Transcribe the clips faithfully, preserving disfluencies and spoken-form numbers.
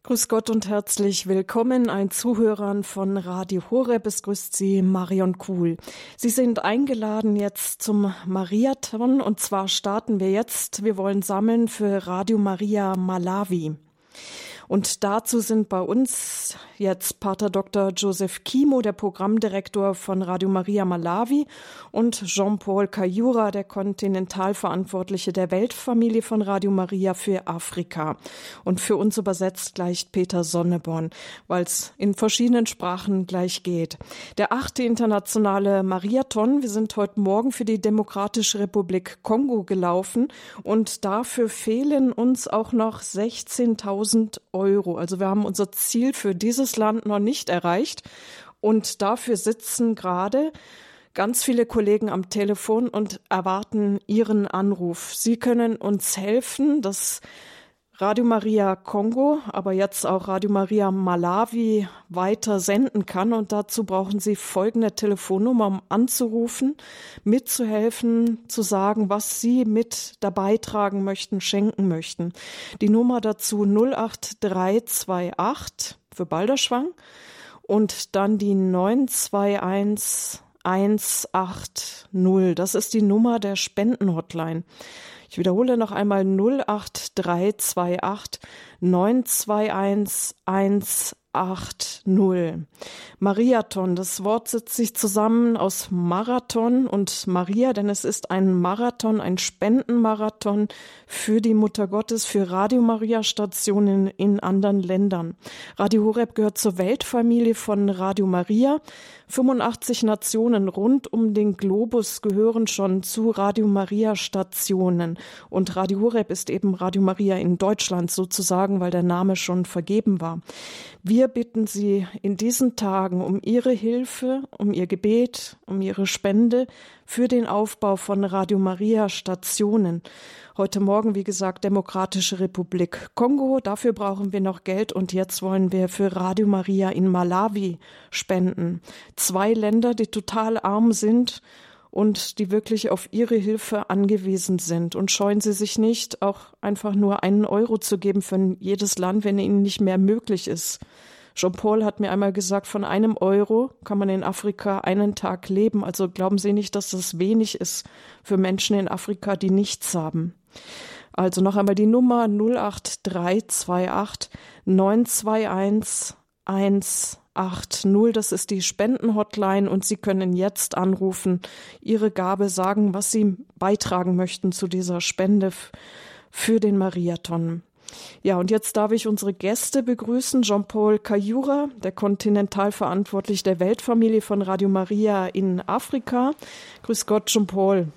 Grüß Gott und herzlich willkommen, ein Zuhörern von Radio Horeb. Es grüßt Sie Marion Kuhl. Sie sind eingeladen jetzt zum Mariathon und zwar starten wir jetzt. Wir wollen sammeln für Radio Maria Malawi. Und dazu sind bei uns jetzt Pater Doktor Joseph Kimo, der Programmdirektor von Radio Maria Malawi, und Jean-Paul Kayura, der Kontinentalverantwortliche der Weltfamilie von Radio Maria für Afrika. Und für uns übersetzt gleich Peter Sonneborn, weil es in verschiedenen Sprachen gleich geht. Der achte internationale Mariathon. Wir sind heute Morgen für die Demokratische Republik Kongo gelaufen und dafür fehlen uns auch noch sechzehntausend Euro. Also wir haben unser Ziel für dieses Land noch nicht erreicht und dafür sitzen gerade ganz viele Kollegen am Telefon und erwarten Ihren Anruf. Sie können uns helfen, dass Radio Maria Kongo, aber jetzt auch Radio Maria Malawi weiter senden kann. Und dazu brauchen Sie folgende Telefonnummer, um anzurufen, mitzuhelfen, zu sagen, was Sie mit dabei tragen möchten, schenken möchten. Die Nummer dazu null acht drei zwei acht für Balderschwang und dann die neun zwei eins eins acht null. Das ist die Nummer der Spendenhotline. Ich wiederhole noch einmal null acht drei zwei acht neun zwei eins eins acht null. Mariathon, das Wort setzt sich zusammen aus Marathon und Maria, denn es ist ein Marathon, ein Spendenmarathon für die Mutter Gottes, für Radio Maria Stationen in anderen Ländern. Radio Horeb gehört zur Weltfamilie von Radio Maria. fünfundachtzig Nationen rund um den Globus gehören schon zu Radio Maria Stationen. Und Radio Horeb ist eben Radio Maria in Deutschland sozusagen, weil der Name schon vergeben war. Wir bitten Sie in diesen Tagen um Ihre Hilfe, um Ihr Gebet, um Ihre Spende für den Aufbau von Radio Maria Stationen. Heute Morgen, wie gesagt, Demokratische Republik Kongo. Dafür brauchen wir noch Geld und jetzt wollen wir für Radio Maria in Malawi spenden. Zwei Länder, die total arm sind und die wirklich auf Ihre Hilfe angewiesen sind. Und scheuen Sie sich nicht, auch einfach nur einen Euro zu geben für jedes Land, wenn Ihnen nicht mehr möglich ist. Jean-Paul hat mir einmal gesagt, von einem Euro kann man in Afrika einen Tag leben. Also glauben Sie nicht, dass das wenig ist für Menschen in Afrika, die nichts haben. Also noch einmal die Nummer null acht drei zwei acht neun zwei eins eins acht null. Das ist die Spendenhotline und Sie können jetzt anrufen, Ihre Gabe sagen, was Sie beitragen möchten zu dieser Spende für den Mariathon. Ja, und jetzt darf ich unsere Gäste begrüßen. Jean-Paul Kayura, der Kontinentalverantwortliche der Weltfamilie von Radio Maria in Afrika. Grüß Gott, Jean-Paul.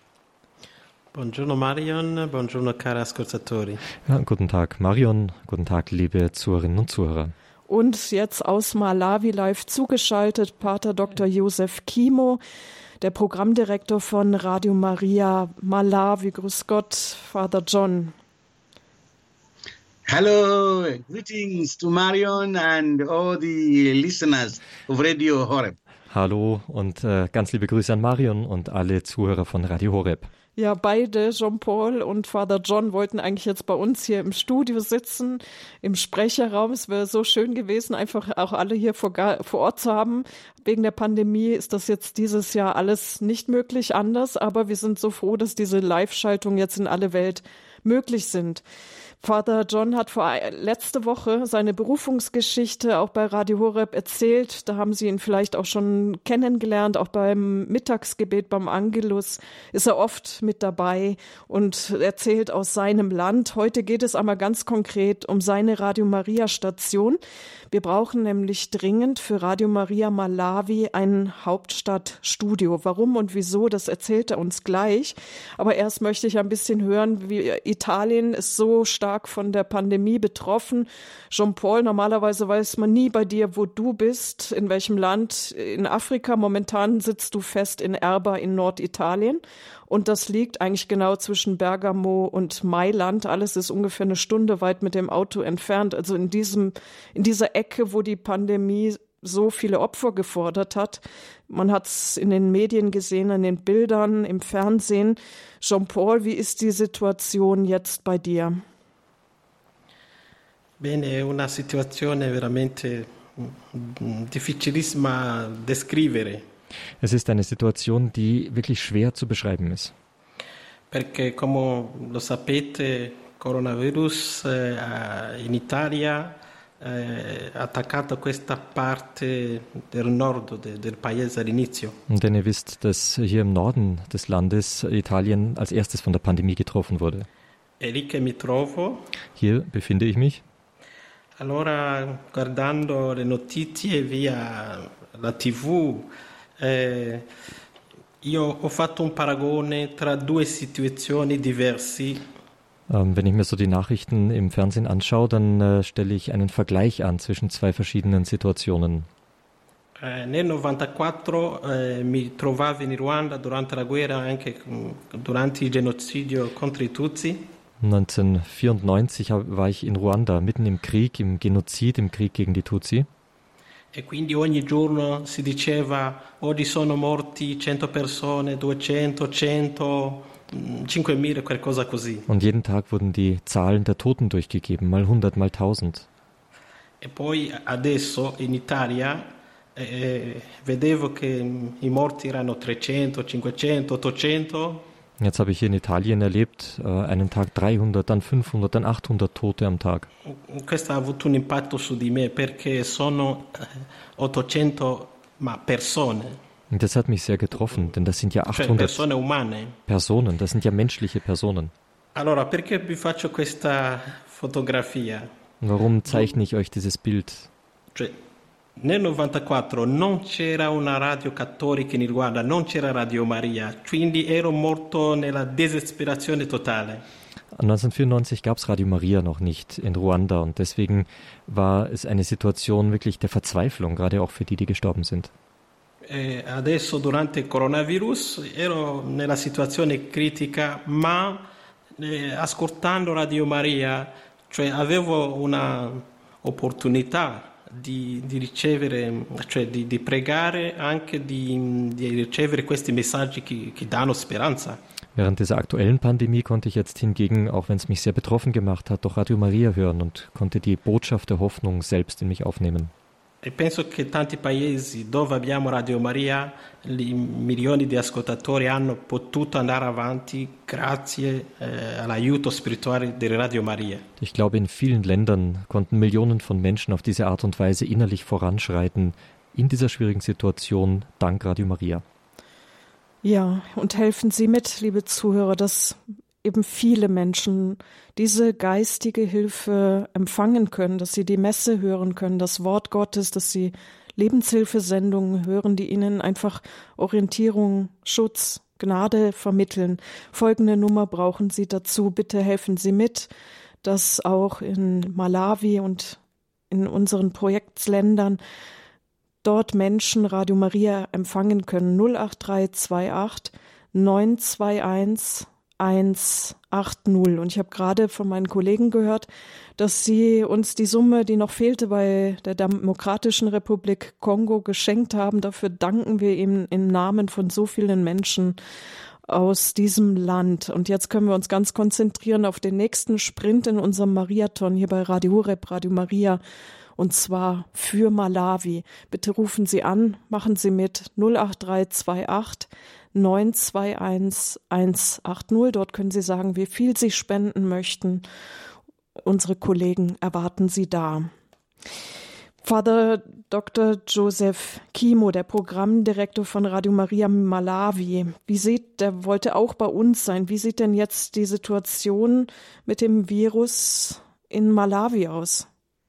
Buongiorno Marion, buongiorno cari ascoltatori. Ja, guten Tag Marion, guten Tag liebe Zuhörerinnen und Zuhörer. Und jetzt aus Malawi live zugeschaltet Pater Doktor Joseph Kimo, der Programmdirektor von Radio Maria Malawi. Grüß Gott, Father John. Hello, greetings to Marion and all the listeners of Radio Horeb. Hallo und äh, ganz liebe Grüße an Marion und alle Zuhörer von Radio Horeb. Ja, beide, Jean-Paul und Father John, wollten eigentlich jetzt bei uns hier im Studio sitzen, im Sprecherraum. Es wäre so schön gewesen, einfach auch alle hier vor, vor Ort zu haben. Wegen der Pandemie ist das jetzt dieses Jahr alles nicht möglich anders, aber wir sind so froh, dass diese Live-Schaltungen jetzt in alle Welt möglich sind. Father John hat vor letzte Woche seine Berufungsgeschichte auch bei Radio Horeb erzählt. Da haben Sie ihn vielleicht auch schon kennengelernt. Auch beim Mittagsgebet, beim Angelus ist er oft mit dabei und erzählt aus seinem Land. Heute geht es aber ganz konkret um seine Radio Maria Station. Wir brauchen nämlich dringend für Radio Maria Malawi ein Hauptstadtstudio. Warum und wieso, das erzählt er uns gleich. Aber erst möchte ich ein bisschen hören, wie Italien ist so stark von der Pandemie betroffen. Jean-Paul, normalerweise weiß man nie bei dir, wo du bist, in welchem Land in Afrika. Momentan sitzt du fest in Erba in Norditalien. Und das liegt eigentlich genau zwischen Bergamo und Mailand. Alles ist ungefähr eine Stunde weit mit dem Auto entfernt. Also in diesem, in dieser Ecke, wo die Pandemie so viele Opfer gefordert hat. Man hat es in den Medien gesehen, in den Bildern, im Fernsehen. Jean-Paul, wie ist die Situation jetzt bei dir? Bene, è una situazione veramente difficilissima da descrivere. Es ist eine Situation, die wirklich schwer zu beschreiben ist. Perché, come lo sapete, coronavirus eh, in Italia eh, ha attaccato questa parte del nord de, del paese all'inizio. Denn ihr wisst, dass hier im Norden des Landes Italien als erstes von der Pandemie getroffen wurde. È lì che mi trovo. Hier befinde ich mich. Allora, guardando le notizie via la tivù, eh, io ho fatto un paragone tra due situazioni diverse. Ähm, wenn ich mir so die Nachrichten im Fernsehen anschaue, dann äh, stelle ich einen Vergleich an zwischen zwei verschiedenen Situationen. Eh, nel novantaquattro eh, mi trovavo in Ruanda durante la guerra, anche durante il genocidio contro i Tutsi. neunzehnhundertvierundneunzig war ich in Ruanda, mitten im Krieg, im Genozid, im Krieg gegen die Tutsi. E quindi ogni giorno si diceva oggi sono morti cento persone, duecento, cento, cinquemila, qualcosa così. Und jeden Tag wurden die Zahlen der Toten durchgegeben, mal hundert, mal tausend. E poi adesso in Italia eh, vedevo che i morti erano trecento, cinquecento, ottocento. Jetzt habe ich hier in Italien erlebt, äh, einen Tag dreihundert, dann fünfhundert, dann achthundert Tote am Tag. Questo ha avuto un impatto su di me perché sono ottocento ma persone. Und das hat mich sehr getroffen, denn das sind ja Cioè achthundert persone umane. Personen, das sind ja menschliche Personen. Allora, perché vi faccio questa fotografia? Warum zeichne ich euch dieses Bild? Cioè, nel novantaquattro non c'era una radio cattolica in Ruanda, non c'era Radio Maria, quindi ero morto nella desesperazione totale. neunzehnhundertvierundneunzig gab es Radio Maria noch nicht in Ruanda und deswegen war es eine Situation wirklich der Verzweiflung, gerade auch für die, die gestorben sind. E adesso durante il coronavirus ero nella situazione critica, ma eh, ascoltando Radio Maria, cioè avevo una opportunità Di, di ricevere, cioè di, di pregare anche di, di ricevere questi messaggi che, che danno speranza. Während dieser aktuellen Pandemie konnte ich jetzt hingegen, auch wenn es mich sehr betroffen gemacht hat, doch Radio Maria hören und konnte die Botschaft der Hoffnung selbst in mich aufnehmen. E penso che tanti paesi dove abbiamo Radio Maria, i milioni di ascoltatori hanno potuto andare avanti grazie eh, all'aiuto spirituale di Radio Maria. Ich glaube, in vielen Ländern konnten Millionen von Menschen auf diese Art und Weise innerlich voranschreiten, in dieser schwierigen Situation, dank Radio Maria. Ja, und helfen Sie mit, liebe Zuhörer, dass eben viele Menschen diese geistige Hilfe empfangen können, dass sie die Messe hören können, das Wort Gottes, dass sie Lebenshilfesendungen hören, die ihnen einfach Orientierung, Schutz, Gnade vermitteln. Folgende Nummer brauchen Sie dazu. Bitte helfen Sie mit, dass auch in Malawi und in unseren Projektsländern dort Menschen Radio Maria empfangen können. null acht drei zwei acht neun zwei eins eins acht null. Und ich habe gerade von meinen Kollegen gehört, dass sie uns die Summe, die noch fehlte bei der Demokratischen Republik Kongo, geschenkt haben. Dafür danken wir ihm im Namen von so vielen Menschen aus diesem Land. Und jetzt können wir uns ganz konzentrieren auf den nächsten Sprint in unserem Mariathon hier bei Radio Horeb, Radio Maria, und zwar für Malawi. Bitte rufen Sie an, machen Sie mit null acht drei zwei acht neun zwei eins eins acht null. Dort können Sie sagen, wie viel Sie spenden möchten. Unsere Kollegen erwarten Sie da. Father Doktor Joseph Kimo, der Programmdirektor von Radio Maria Malawi, wie sieht, der wollte auch bei uns sein. Wie sieht denn jetzt die Situation mit dem Virus in Malawi aus?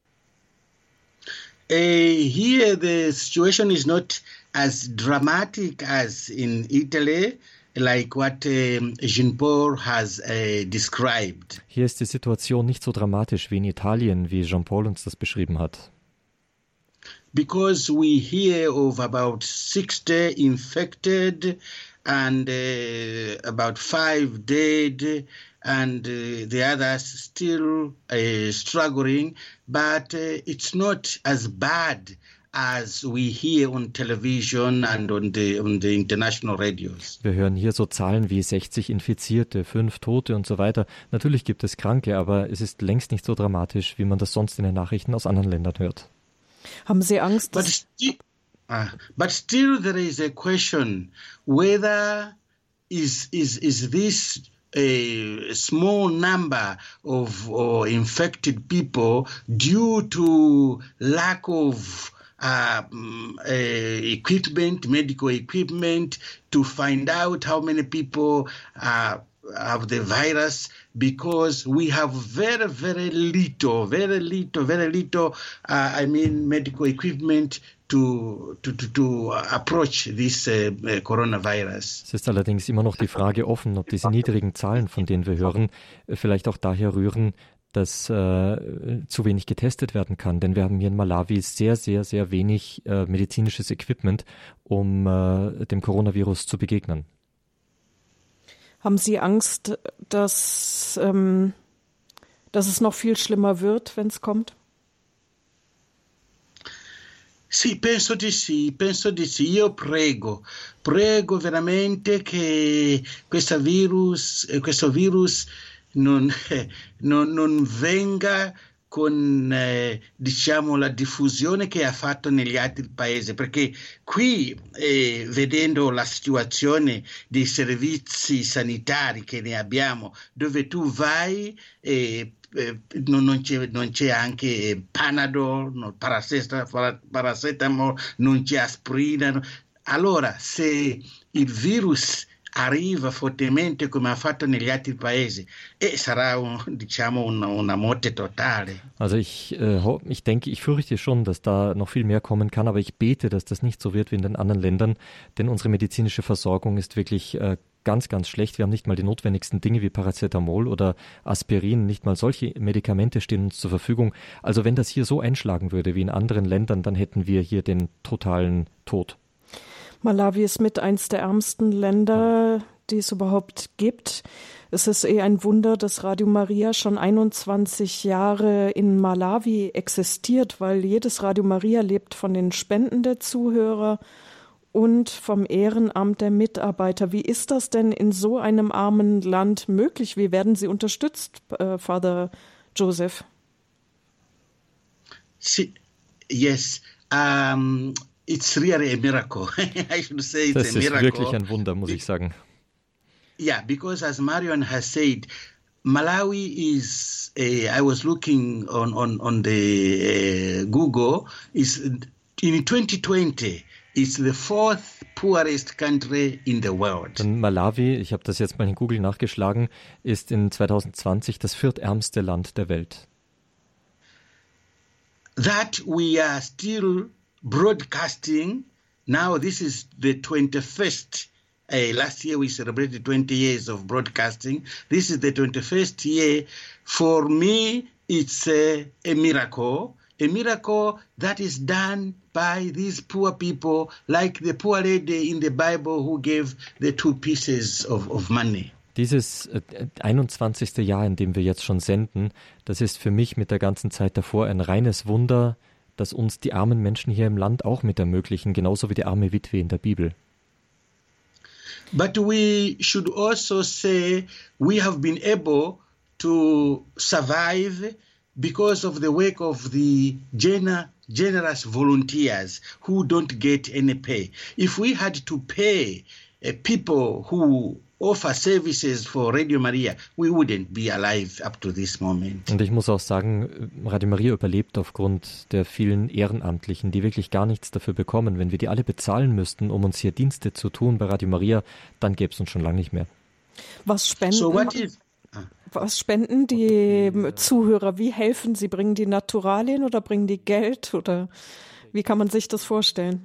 Uh, here the situation is not as dramatic as in Italy, like what um, Jean-Paul has uh, described. Hier ist die Situation nicht so dramatisch wie in Italien, wie Jean-Paul uns das beschrieben hat. Because we hear of about sixty infected and uh, about five dead and uh, the others still uh, struggling, but uh, it's not as bad as we hear on television and on the, on the international radios. Wir hören hier so Zahlen wie sechzig Infizierte, fünf Tote und so weiter. Natürlich gibt es Kranke, aber es ist längst nicht so dramatisch, wie man das sonst in den Nachrichten aus anderen Ländern hört. Haben Sie Angst, dass... But still, uh, but still there is a question whether is, is, is this a small number of uh, infected people due to lack of uh, uh, equipment, medical equipment, to find out how many people uh, have the virus, because we have very, very little, very little, very little, uh, I mean, medical equipment To, to, to, to approach this uh, coronavirus. Es ist allerdings immer noch die Frage offen, ob diese niedrigen Zahlen, von denen wir hören, vielleicht auch daher rühren, dass äh, zu wenig getestet werden kann. Denn wir haben hier in Malawi sehr, sehr, sehr wenig äh, medizinisches Equipment, um äh, dem Coronavirus zu begegnen. Haben Sie Angst, dass, ähm, dass es noch viel schlimmer wird, wenn es kommt? Sì, penso di sì, penso di sì. Io prego, prego veramente che questo virus, questo virus non, non, non venga con eh, diciamo la diffusione che ha fatto negli altri paesi, perché qui eh, vedendo la situazione dei servizi sanitari che ne abbiamo, dove tu vai e eh, non, non, c'è, non c'è anche Panadol, no, paracetamol, paracetamol, non c'è aspirina. Allora, se il virus arriva fortemente come ha fatto negli altri paesi e sarà un, diciamo una, una morte totale. Also ich, äh, ich denke, ich fürchte schon, dass da noch viel mehr kommen kann, aber ich bete, dass das nicht so wird wie in den anderen Ländern, denn unsere medizinische Versorgung ist wirklich äh, ganz, ganz schlecht. Wir haben nicht mal die notwendigsten Dinge wie Paracetamol oder Aspirin, nicht mal solche Medikamente stehen uns zur Verfügung. Also wenn das hier so einschlagen würde wie in anderen Ländern, dann hätten wir hier den totalen Tod. Malawi ist mit eins der ärmsten Länder, die es überhaupt gibt. Es ist eh ein Wunder, dass Radio Maria schon einundzwanzig Jahre in Malawi existiert, weil jedes Radio Maria lebt von den Spenden der Zuhörer und vom Ehrenamt der Mitarbeiter. Wie ist das denn in so einem armen Land möglich? Wie werden Sie unterstützt, äh, Father Joseph? Si, yes, um It's really a miracle. I should say it's das a miracle. Das ist wirklich ein Wunder, muss ich sagen. Yeah, because as Marion has said, Malawi is, uh, I was looking on, on, on the uh, Google, is in twenty twenty, it's the fourth poorest country in the world. Und Malawi, ich habe das jetzt mal in Google nachgeschlagen, ist in zwanzig zwanzig das viertärmste Land der Welt. That we are still broadcasting, now this is the twenty-first, uh, last year we celebrated twenty years of broadcasting, this is the twenty-first year. For me, it's a, a miracle, a miracle that is done by these poor people, like the poor lady in the Bible who gave the two pieces of, of money. Dieses einundzwanzigste Jahr, in dem wir jetzt schon senden, das ist für mich mit der ganzen Zeit davor ein reines Wunder, das uns die armen Menschen hier im Land auch mit ermöglichen, genauso wie die arme Witwe in der Bibel. But we should also say we have been able to survive because of the work of the gener- generous volunteers who don't get any pay. If we had to pay uh, people who offer services for Radio Maria, we wouldn't be alive up to this moment. Und ich muss auch sagen, Radio Maria überlebt aufgrund der vielen Ehrenamtlichen, die wirklich gar nichts dafür bekommen. Wenn wir die alle bezahlen müssten, um uns hier Dienste zu tun bei Radio Maria, dann gäbe es uns schon lange nicht mehr. Was spenden, so what is, was spenden die Zuhörer? Wie helfen sie? Bringen die Naturalien oder bringen die Geld? Oder wie kann man sich das vorstellen?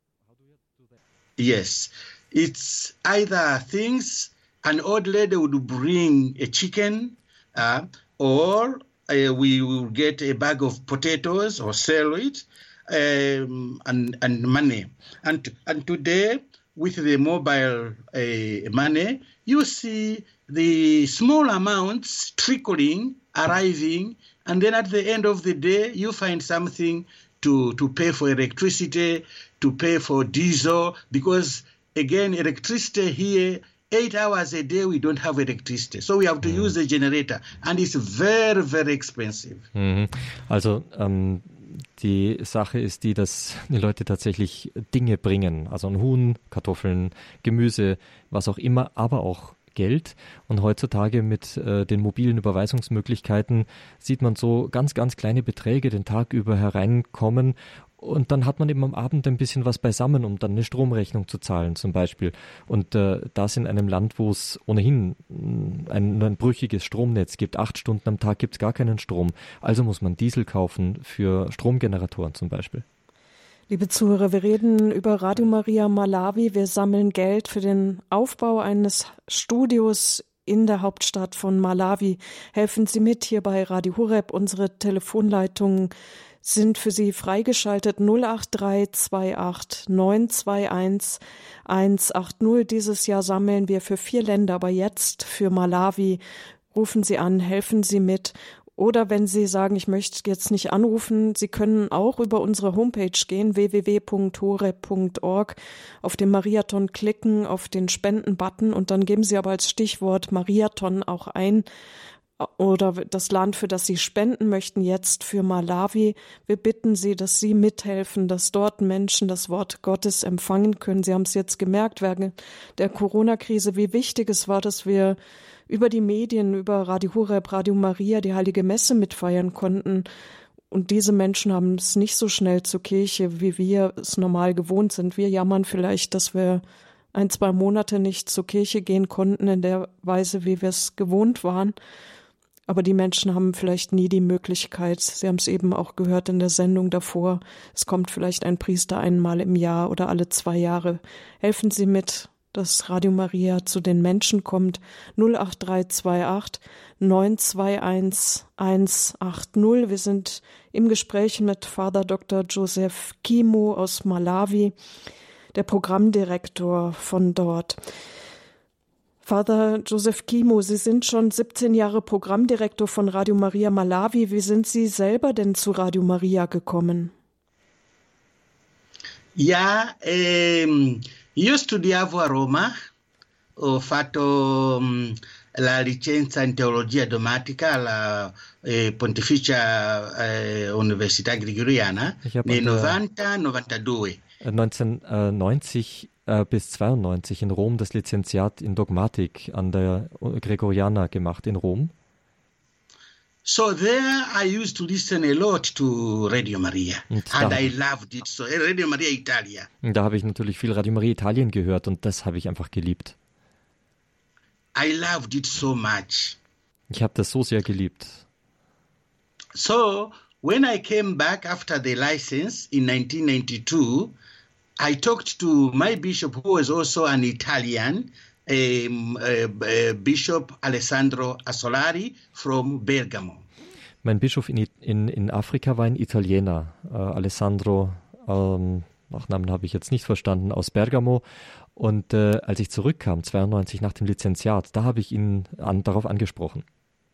Yes. It's either things, an old lady would bring a chicken, uh, or uh, we will get a bag of potatoes or sell it, um, and, and money. And, and today, with the mobile uh, money, you see the small amounts trickling, arriving, and then at the end of the day, you find something to, to pay for electricity, to pay for diesel, because again, electricity here, eight hours a day, we don't have electricity. So we have to mhm. use a generator. And it's very, very expensive. Mhm. Also ähm, die Sache ist die, dass die Leute tatsächlich Dinge bringen. Also ein Huhn, Kartoffeln, Gemüse, was auch immer, aber auch Geld. Und heutzutage mit äh, den mobilen Überweisungsmöglichkeiten sieht man so ganz, ganz kleine Beträge den Tag über hereinkommen. Und dann hat man eben am Abend ein bisschen was beisammen, um dann eine Stromrechnung zu zahlen zum Beispiel. Und äh, das in einem Land, wo es ohnehin ein, ein brüchiges Stromnetz gibt. Acht Stunden am Tag gibt es gar keinen Strom. Also muss man Diesel kaufen für Stromgeneratoren zum Beispiel. Liebe Zuhörer, wir reden über Radio Maria Malawi. Wir sammeln Geld für den Aufbau eines Studios in der Hauptstadt von Malawi. Helfen Sie mit hier bei Radio Horeb. Unsere Telefonleitungen sind für Sie freigeschaltet. null acht drei zwei acht neun zwei eins eins acht null. Dieses Jahr sammeln wir für vier Länder, aber jetzt für Malawi. Rufen Sie an, helfen Sie mit. Oder wenn Sie sagen, ich möchte jetzt nicht anrufen, Sie können auch über unsere Homepage gehen, w w w punkt horeb punkt org, auf den Mariathon klicken, auf den Spenden-Button und dann geben Sie aber als Stichwort Mariathon auch ein oder das Land, für das Sie spenden möchten, jetzt für Malawi. Wir bitten Sie, dass Sie mithelfen, dass dort Menschen das Wort Gottes empfangen können. Sie haben es jetzt gemerkt während der Corona-Krise, wie wichtig es war, dass wir über die Medien, über Radio Horeb, Radio Maria die Heilige Messe mitfeiern konnten. Und diese Menschen haben es nicht so schnell zur Kirche, wie wir es normal gewohnt sind. Wir jammern vielleicht, dass wir ein, zwei Monate nicht zur Kirche gehen konnten in der Weise, wie wir es gewohnt waren. Aber die Menschen haben vielleicht nie die Möglichkeit, Sie haben es eben auch gehört in der Sendung davor, es kommt vielleicht ein Priester einmal im Jahr oder alle zwei Jahre. Helfen Sie mit, dass Radio Maria zu den Menschen kommt. null acht drei zwei acht neun zwei eins eins acht null. Wir sind im Gespräch mit Vater Doktor Joseph Kimo aus Malawi, der Programmdirektor von dort. Vater Joseph Kimo, Sie sind schon siebzehn Jahre Programmdirektor von Radio Maria Malawi. Wie sind Sie selber denn zu Radio Maria gekommen? Ja, ehm, io studiavo a Roma, ho fatto um, la licenza in teologia dogmatica alla eh, Pontificia eh, Università Gregoriana nel novanta novantadue. neunzehnhundertneunzig äh, bis zweiundneunzig in Rom das Lizenziat in Dogmatik an der Gregoriana gemacht in Rom. So there I used to listen a lot to Radio Maria und and da, I loved it so. Radio Maria Italia. Da habe ich natürlich viel Radio Maria Italien gehört und das habe ich einfach geliebt. I loved it so much. Ich habe das so sehr geliebt. So when I came back after the license in nineteen ninety-two, I talked to my bishop who was also an Italian, Um, uh, uh, Bishop Alessandro Assolari from Bergamo. Mein Bischof in, in, in Afrika war ein Italiener, äh, Alessandro, ähm, Nachnamen habe ich jetzt nicht verstanden, aus Bergamo. Und äh, als ich zurückkam, zweiundneunzig nach dem Lizenziat, da habe ich ihn an, darauf angesprochen.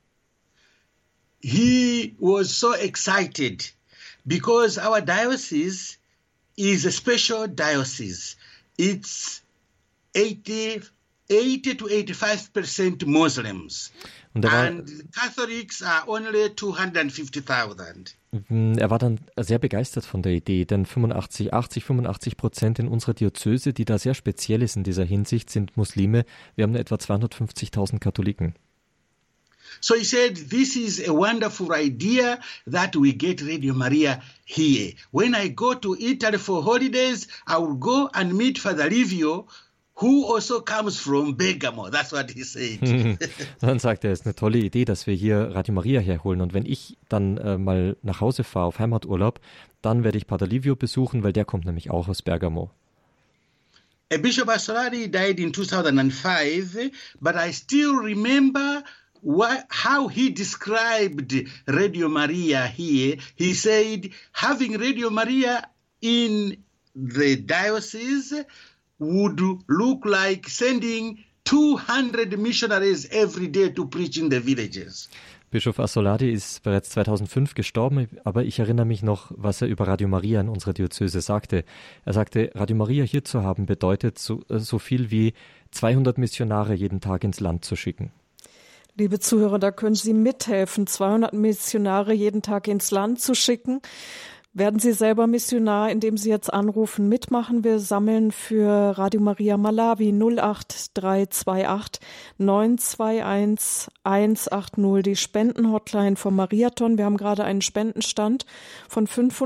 He was so excited because our diocese is a special diocese. It's eighty eighty to eighty-five percent Muslims. Und er war, and Catholics are only two hundred fifty thousand. Er war dann sehr begeistert von der Idee, denn fünfundachtzig, achtzig, fünfundachtzig Prozent in unserer Diözese, die da sehr speziell ist in dieser Hinsicht, sind Muslime. Wir haben etwa zweihundertfünfzigtausend Katholiken. So he said, this is a wonderful idea that we get Radio Maria here. When I go to Italy for holidays, I will go and meet Father Livio, who also comes from Bergamo. That's what he said. Dann sagt er, es ist eine tolle Idee, dass wir hier Radio Maria herholen. Und wenn ich dann äh, mal nach Hause fahre auf Heimaturlaub, dann werde ich Pater Livio besuchen, weil der kommt nämlich auch aus Bergamo. A Bishop Assolari died in two thousand five, but I still remember what, how he described Radio Maria here. He said, having Radio Maria in the diocese would look like sending two hundred missionaries every day to preach in the villages. Bischof Assoladi ist bereits zweitausendfünf gestorben, aber ich erinnere mich noch, was er über Radio Maria in unserer Diözese sagte. Er sagte, Radio Maria hier zu haben bedeutet so, so viel wie zweihundert Missionare jeden Tag ins Land zu schicken. Liebe Zuhörer, da können Sie mithelfen, zweihundert Missionare jeden Tag ins Land zu schicken. Werden Sie selber Missionar, indem Sie jetzt anrufen, mitmachen? Wir sammeln für Radio Maria Malawi null acht drei zwei acht neun zwei eins eins acht null, die Spendenhotline vom Mariathon. Wir haben gerade einen Spendenstand von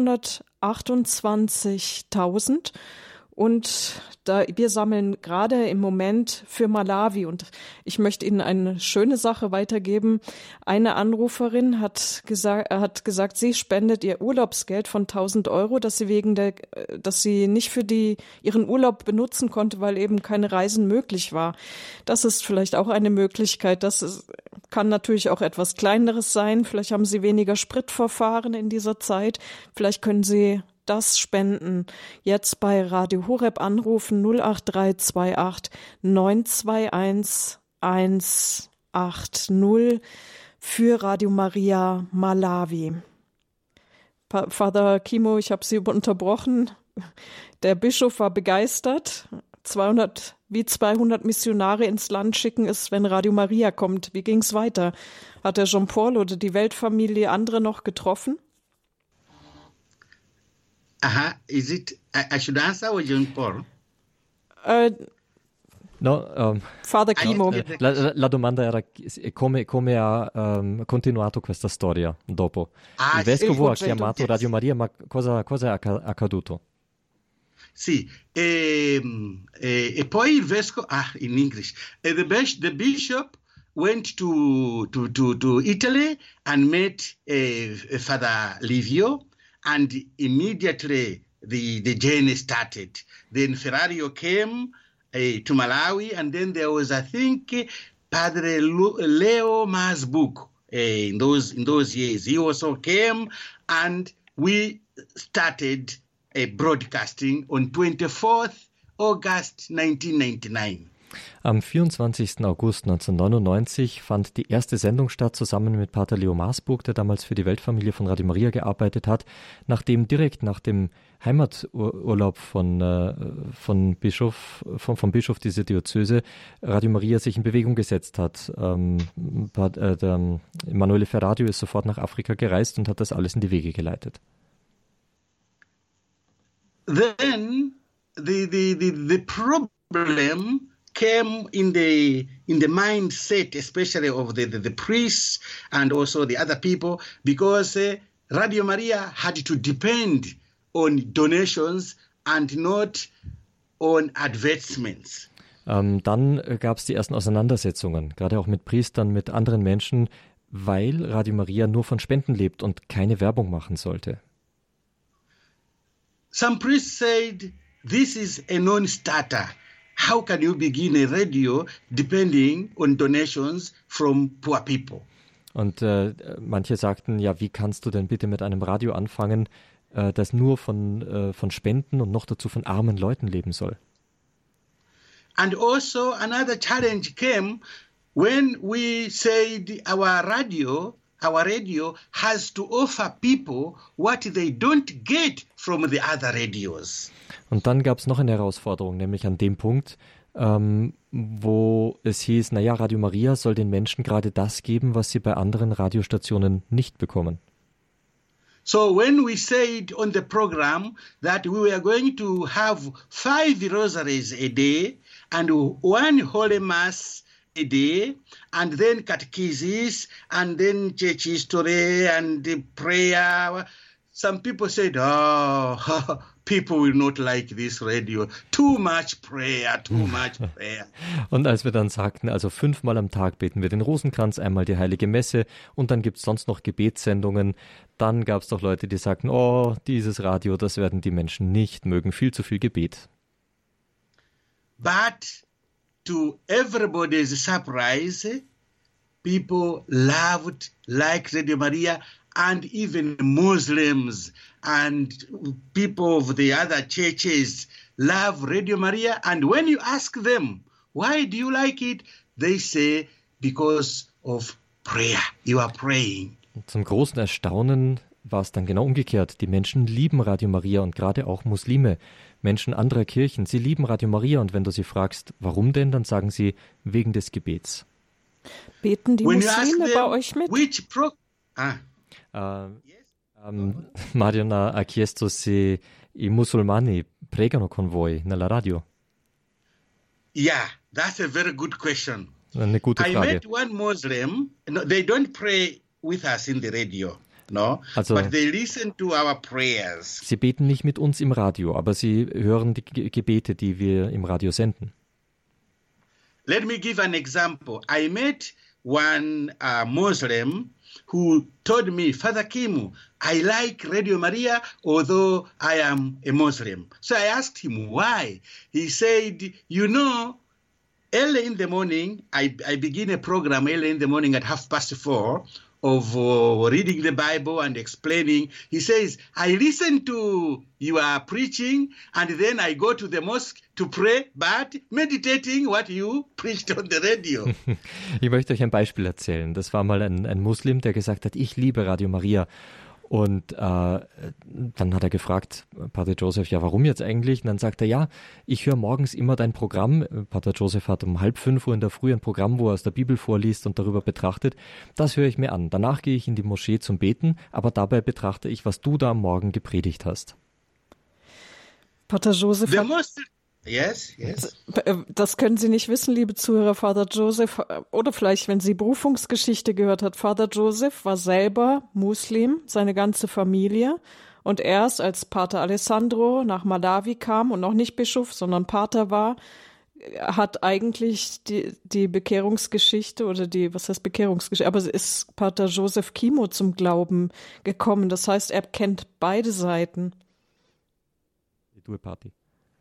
fünfhundertachtundzwanzigtausend. Und da, wir sammeln gerade im Moment für Malawi, und ich möchte Ihnen eine schöne Sache weitergeben. Eine Anruferin hat gesagt, hat gesagt, sie spendet ihr Urlaubsgeld von tausend Euro, dass sie wegen der, dass sie nicht für die, ihren Urlaub benutzen konnte, weil eben keine Reisen möglich war. Das ist vielleicht auch eine Möglichkeit. Das ist, kann natürlich auch etwas Kleineres sein. Vielleicht haben Sie weniger Spritverfahren in dieser Zeit. Vielleicht können Sie das spenden. Jetzt bei Radio Horeb anrufen null acht drei zwei acht neun zwei eins eins acht null für Radio Maria Malawi. Pa- Father Kimo, ich habe Sie unterbrochen. Der Bischof war begeistert. zweihundert, wie zweihundert Missionare ins Land schicken ist, wenn Radio Maria kommt. Wie ging es weiter? Hat der Jean-Paul oder die Weltfamilie andere noch getroffen? Uh-huh. Is it, I, I should answer or John Paul? Uh, no, um, Father Kimo. La, la domanda era come, come ha um, continuato questa storia dopo. Ah, Il vescovo sì, ha chiamato Radio Maria, ma cosa, cosa è accaduto? Sì, e, e, e poi il vescovo, ah, in English, e the, the bishop went to, to, to, to Italy and met uh, Father Livio. And immediately the, the journey started. Then Ferrario came uh, to Malawi, and then there was, I think, Padre Leo Masbuk uh, in those in those years. He also came, and we started a broadcasting on twenty-fourth August nineteen ninety-nine. Am vierundzwanzigsten August neunzehnhundertneunundneunzig fand die erste Sendung statt, zusammen mit Pater Leo Maasburg, der damals für die Weltfamilie von Radio Maria gearbeitet hat, nachdem direkt nach dem Heimaturlaub von, äh, von Bischof, von, vom Bischof dieser Diözese Radio Maria sich in Bewegung gesetzt hat. Ähm, äh, der Emanuele Ferrario ist sofort nach Afrika gereist und hat das alles in die Wege geleitet. Then the, the, the, the problem came in the in the mindset, especially of the, the, the priests and also the other people, because uh, Radio Maria had to depend on donations and not on advertisements. Ähm, dann gab es die ersten Auseinandersetzungen, gerade auch mit Priestern, mit anderen Menschen, weil Radio Maria nur von Spenden lebt und keine Werbung machen sollte. Some priests said, this is a non-starter. How can you begin a radio depending on donations from poor people? Und äh, manche sagten, ja, wie kannst du denn bitte mit einem Radio anfangen, äh, das nur von, äh, von Spenden und noch dazu von armen Leuten leben soll? And also another challenge came when we said our radio, our radio has to offer people what they don't get from the other radios. Und dann gab es noch eine Herausforderung, nämlich an dem Punkt, ähm, wo es hieß, naja, Radio Maria soll den Menschen gerade das geben, was sie bei anderen Radiostationen nicht bekommen. So when we said on the program that we were going to have five rosaries a day and one Holy Mass a day, and then catechesis, and then church history, and the prayer, some people said, oh, people will not like this radio. Too much prayer, too much prayer. Und als wir dann sagten, also fünfmal am Tag beten wir den Rosenkranz, einmal die Heilige Messe und dann gibt es sonst noch Gebetssendungen, dann gab es doch Leute, die sagten, oh, dieses Radio, das werden die Menschen nicht mögen, viel zu viel Gebet. But to everybody's surprise, people loved, like Radio Maria, and even Muslims and people of the other churches love Radio Maria. And when you ask them, why do you like it? They say, because of prayer. You are praying. Zum großen Erstaunen war es dann genau umgekehrt. Die Menschen lieben Radio Maria und gerade auch Muslime, Menschen anderer Kirchen. Sie lieben Radio Maria und wenn du sie fragst, warum denn, dann sagen sie, wegen des Gebets. Beten die When you Muslime ask bei them, euch mit? which pro- ah. Uh, um, Mariana ha chiesto se i musulmani pregano con voi nella radio. Yeah, that's a very good question. Eine gute I Frage. met one Muslim. No, they don't pray with us in the radio, no, Also- but they listen to our prayers. Sie beten nicht mit uns im Radio, aber sie hören die Ge- Gebete, die wir im Radio senden. Let me give an example. I met one uh, Muslim who told me, Father Kimu, I like Radio Maria, although I am a Muslim. So I asked him why. He said, you know, early in the morning, I, I begin a program early in the morning at half past four of uh, reading the Bible and explaining. He says, I listen to your preaching and then I go to the mosque to pray, but meditating what you preached on the radio. Ich möchte euch ein Beispiel erzählen. Das war mal ein, ein Muslim, der gesagt hat, ich liebe Radio Maria. Und äh, dann hat er gefragt, Pater Joseph, ja, warum jetzt eigentlich? Und dann sagt er, ja, ich höre morgens immer dein Programm. Pater Joseph hat um halb fünf Uhr in der Früh ein Programm, wo er aus der Bibel vorliest und darüber betrachtet. Das höre ich mir an. Danach gehe ich in die Moschee zum Beten, aber dabei betrachte ich, was du da am Morgen gepredigt hast. Pater Joseph The hat most, yes, yes. Das können Sie nicht wissen, liebe Zuhörer. Vater Joseph, oder vielleicht, wenn Sie Berufungsgeschichte gehört hat, Vater Joseph war selber Muslim, seine ganze Familie. Und erst als Pater Alessandro nach Malawi kam und noch nicht Bischof, sondern Pater war, hat eigentlich die, die Bekehrungsgeschichte oder die, was heißt Bekehrungsgeschichte, aber ist Pater Joseph Kimo zum Glauben gekommen. Das heißt, er kennt beide Seiten. Die Due Party.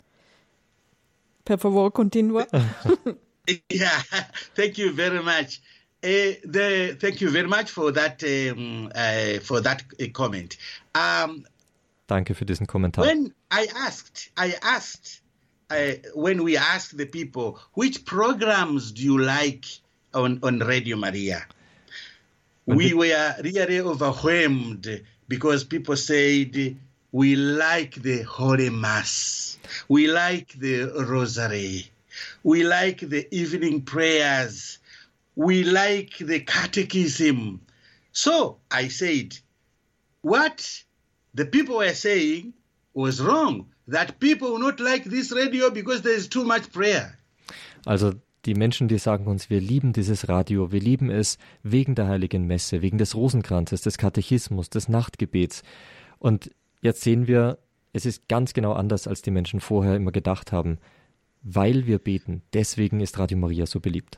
Per favore, continua. Yeah, thank you very much. Uh, the, thank you very much for that um, uh, for that uh, comment. Um, Danke für diesen Kommentar. when I asked, I asked uh, when we asked the people which programs do you like on on Radio Maria, When we the- were really overwhelmed because people said we like the Holy Mass, we like the Rosary, we like the evening prayers, we like the catechism. So I said, what the people were saying was wrong, that people will not like this radio because there is too much prayer. Also die Menschen, die sagen uns, wir lieben dieses Radio, wir lieben es wegen der Heiligen Messe, wegen des Rosenkranzes, des Katechismus, des Nachtgebets. Und jetzt sehen wir, es ist ganz genau anders, als die Menschen vorher immer gedacht haben. Weil wir beten, deswegen ist Radio Maria so beliebt.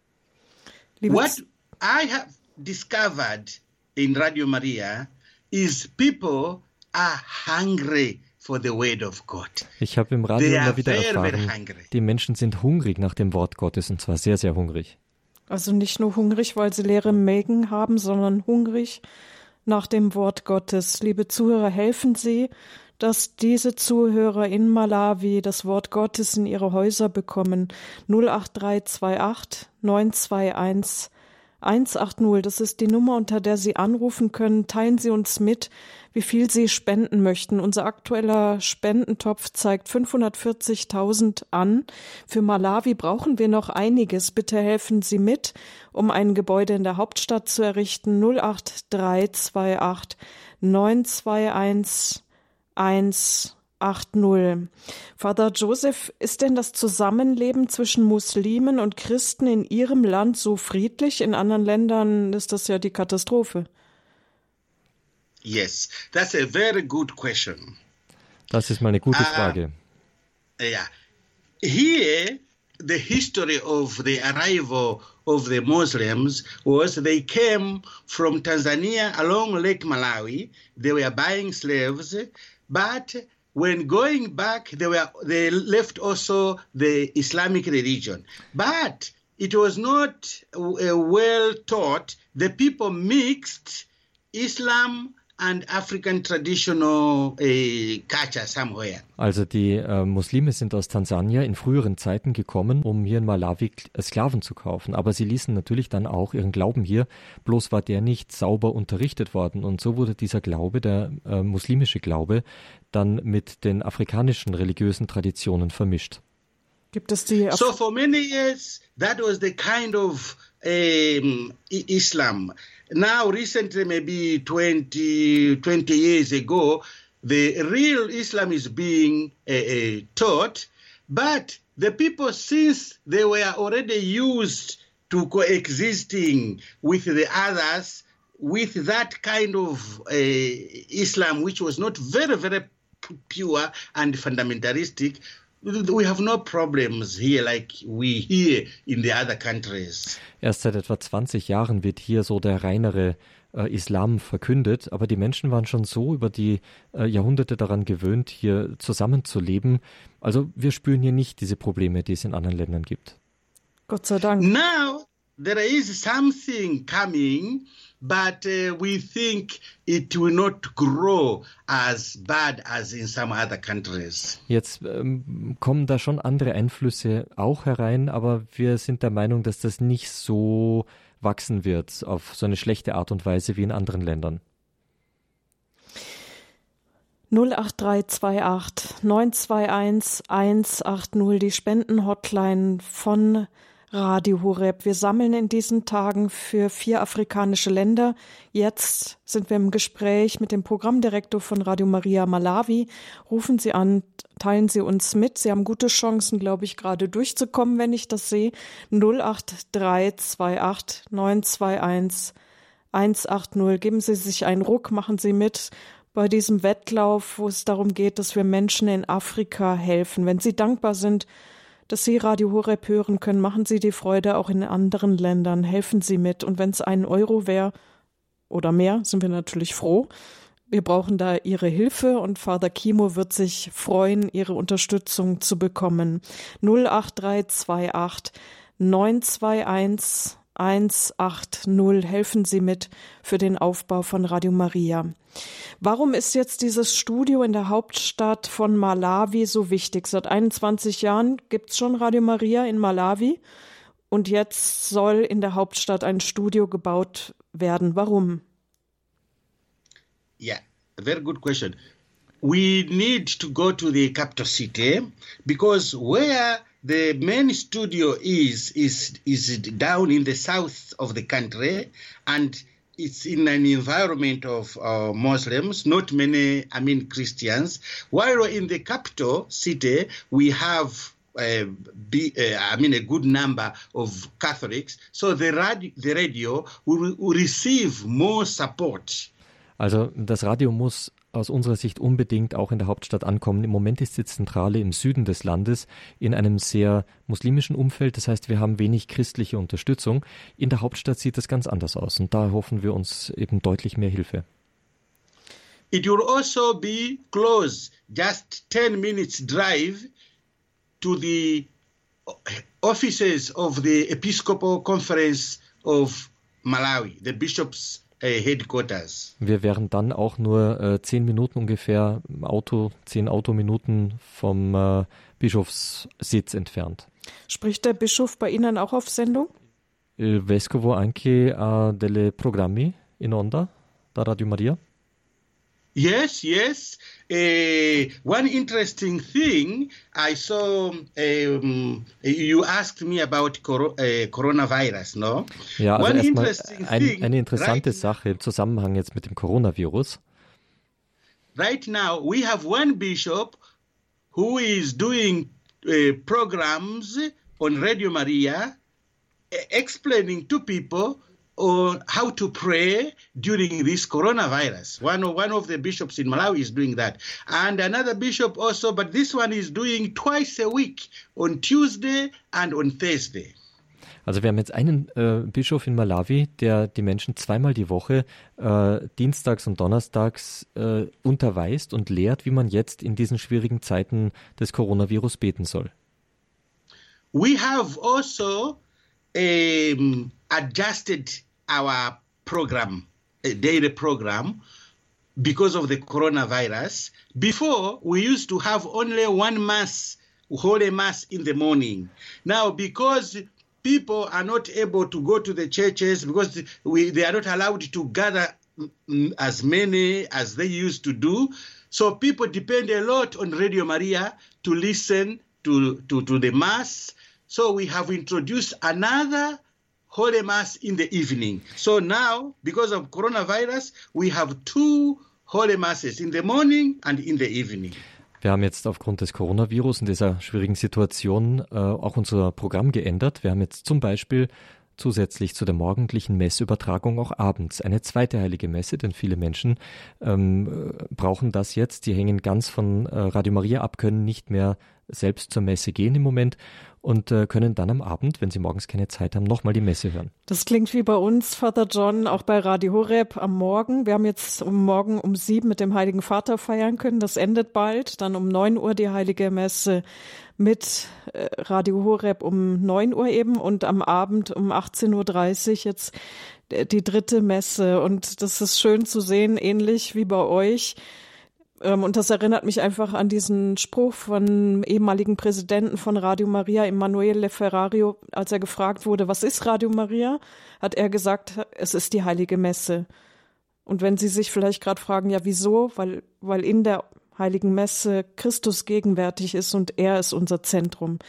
Liebe What Z- I have discovered in Radio Maria is people are hungry for the word of God. Ich habe im Radio They are immer wieder very, very erfahren, hungry. die Menschen sind hungrig nach dem Wort Gottes und zwar sehr, sehr hungrig. Also nicht nur hungrig, weil sie leere Mägen haben, sondern hungrig nach dem Wort Gottes. Liebe Zuhörer, helfen Sie, dass diese Zuhörer in Malawi das Wort Gottes in ihre Häuser bekommen. null acht drei zwei acht neun zwei eins eins acht null, das ist die Nummer, unter der Sie anrufen können. Teilen Sie uns mit, wie viel Sie spenden möchten. Unser aktueller Spendentopf zeigt fünfhundertvierzigtausend an. Für Malawi brauchen wir noch einiges. Bitte helfen Sie mit, um ein Gebäude in der Hauptstadt zu errichten. null acht drei zwei acht neun zwei eins eins acht null. Vater Joseph, ist denn das Zusammenleben zwischen Muslimen und Christen in Ihrem Land so friedlich? In anderen Ländern ist das ja die Katastrophe. Yes, that's a very good question. Das ist mal eine gute Ah. Frage. Yeah. Here, the history of the arrival of the Muslims was they came from Tanzania along Lake Malawi. They were buying slaves, but when going back, they were they left also the Islamic religion. But it was not uh, well taught. The people mixed Islam and African traditional uh, culture somewhere. Also die äh, Muslime sind aus Tansania in früheren Zeiten gekommen, um hier in Malawi Sklaven zu kaufen. Aber sie ließen natürlich dann auch ihren Glauben hier, bloß war der nicht sauber unterrichtet worden. Und so wurde dieser Glaube, der äh, muslimische Glaube, dann mit den afrikanischen religiösen Traditionen vermischt. Gibt es die... So for many years, that was the kind of um, Islam. Now, recently, maybe twenty, twenty years ago, the real Islam is being uh, uh, taught, but the people, since they were already used to coexisting with the others, with that kind of uh, Islam, which was not very, very pure and fundamentalistic, we have no problems here like we hear in the other countries. Erst seit etwa zwanzig Jahren wird hier so der reinere äh, Islam verkündet, aber die Menschen waren schon so über die äh, Jahrhunderte daran gewöhnt, hier zusammenzuleben. Also wir spüren hier nicht diese Probleme, die es in anderen Ländern gibt. Gott sei Dank. Now there is something coming, but uh, we think it will not grow as bad as in some other countries. Jetzt ähm, kommen da schon andere Einflüsse auch herein, aber wir sind der Meinung, dass das nicht so wachsen wird auf so eine schlechte Art und Weise wie in anderen Ländern. null acht drei zwei acht neun zwei eins eins acht null, die Spendenhotline von Radio Horeb. Wir sammeln in diesen Tagen für vier afrikanische Länder. Jetzt sind wir im Gespräch mit dem Programmdirektor von Radio Maria Malawi. Rufen Sie an, teilen Sie uns mit. Sie haben gute Chancen, glaube ich, gerade durchzukommen, wenn ich das sehe. null acht drei zwei acht neun zwei eins eins acht null. Geben Sie sich einen Ruck, machen Sie mit bei diesem Wettlauf, wo es darum geht, dass wir Menschen in Afrika helfen. Wenn Sie dankbar sind, dass Sie Radio Horeb hören können, machen Sie die Freude auch in anderen Ländern, helfen Sie mit. Und wenn es einen Euro wäre oder mehr, sind wir natürlich froh. Wir brauchen da Ihre Hilfe und Father Kimo wird sich freuen, Ihre Unterstützung zu bekommen. null acht drei zwei acht neun zwei eins eins acht null. Helfen Sie mit für den Aufbau von Radio Maria. Warum ist jetzt dieses Studio in der Hauptstadt von Malawi so wichtig? Seit einundzwanzig Jahren gibt es schon Radio Maria in Malawi und jetzt soll in der Hauptstadt ein Studio gebaut werden. Warum? Yeah, a very good question. We need to go to the capital city because where the main studio is is is down in the south of the country, and it's in an environment of uh, Muslims, not many, I mean, Christians. While in the capital city, we have, uh, be, uh, I mean, a good number of Catholics. So the radio, the radio will, will receive more support. Also das Radio muss aus unserer Sicht unbedingt auch in der Hauptstadt ankommen. Im Moment ist die Zentrale im Süden des Landes in einem sehr muslimischen Umfeld. Das heißt, wir haben wenig christliche Unterstützung. In der Hauptstadt sieht das ganz anders aus und da hoffen wir uns eben deutlich mehr Hilfe. It will also be close, just ten minutes drive to the offices of the Episcopal Conference of Malawi, the bishops' Headquarters. Wir wären dann auch nur äh, zehn Minuten ungefähr im Auto, zehn Autominuten vom äh, Bischofssitz entfernt. Spricht der Bischof bei Ihnen auch auf Sendung? Il vescovo anche ha delle programmi in onda da Radio Maria? Yes, yes. Uh, one interesting thing I saw, um, you asked me about cor- uh, coronavirus, no? Ja, also one erstmal interesting ein, thing, eine interessante right, Sache im Zusammenhang jetzt mit dem Coronavirus. Right now, we have one bishop who is doing uh, programs on Radio Maria uh, explaining to people on how to pray during this coronavirus. One of, one of the bishops in Malawi is doing that. And another bishop also, but this one is doing twice a week, on Tuesday and on Thursday. Also wir haben jetzt einen äh, Bischof in Malawi, der die Menschen zweimal die Woche, äh, dienstags und donnerstags, äh, unterweist und lehrt, wie man jetzt in diesen schwierigen Zeiten des Coronavirus beten soll. We have also um, adjusted our program, a daily program, because of the coronavirus. Before, we used to have only one mass, Holy Mass in the morning. Now, because people are not able to go to the churches, because we, they are not allowed to gather as many as they used to do, so people depend a lot on Radio Maria to listen to, to, to the Mass. So we have introduced another Holy Mass in the evening. So now, because of coronavirus, we have two Holy Masses in the morning and in the evening. Wir haben jetzt aufgrund des Coronavirus und dieser schwierigen Situation äh, auch unser Programm geändert. Wir haben jetzt zum Beispiel zusätzlich zu der morgendlichen Messübertragung auch abends eine zweite heilige Messe, denn viele Menschen ähm, brauchen das jetzt. Die hängen ganz von äh, Radio Maria ab, können nicht mehr selbst zur Messe gehen im Moment und äh, können dann am Abend, wenn sie morgens keine Zeit haben, nochmal die Messe hören. Das klingt wie bei uns, Vater John, auch bei Radio Horeb am Morgen. Wir haben jetzt um morgen um sieben mit dem Heiligen Vater feiern können. Das endet bald. Dann um neun Uhr die Heilige Messe mit äh, Radio Horeb um neun Uhr eben und am Abend um achtzehn Uhr dreißig jetzt die dritte Messe. Und das ist schön zu sehen, ähnlich wie bei euch. Und das erinnert mich einfach an diesen Spruch von ehemaligen Präsidenten von Radio Maria, Emanuele Ferrario, als er gefragt wurde, was ist Radio Maria, hat er gesagt, es ist die Heilige Messe. Und wenn Sie sich vielleicht gerade fragen, ja wieso, weil, weil in der Heiligen Messe Christus gegenwärtig ist und er ist unser Zentrum.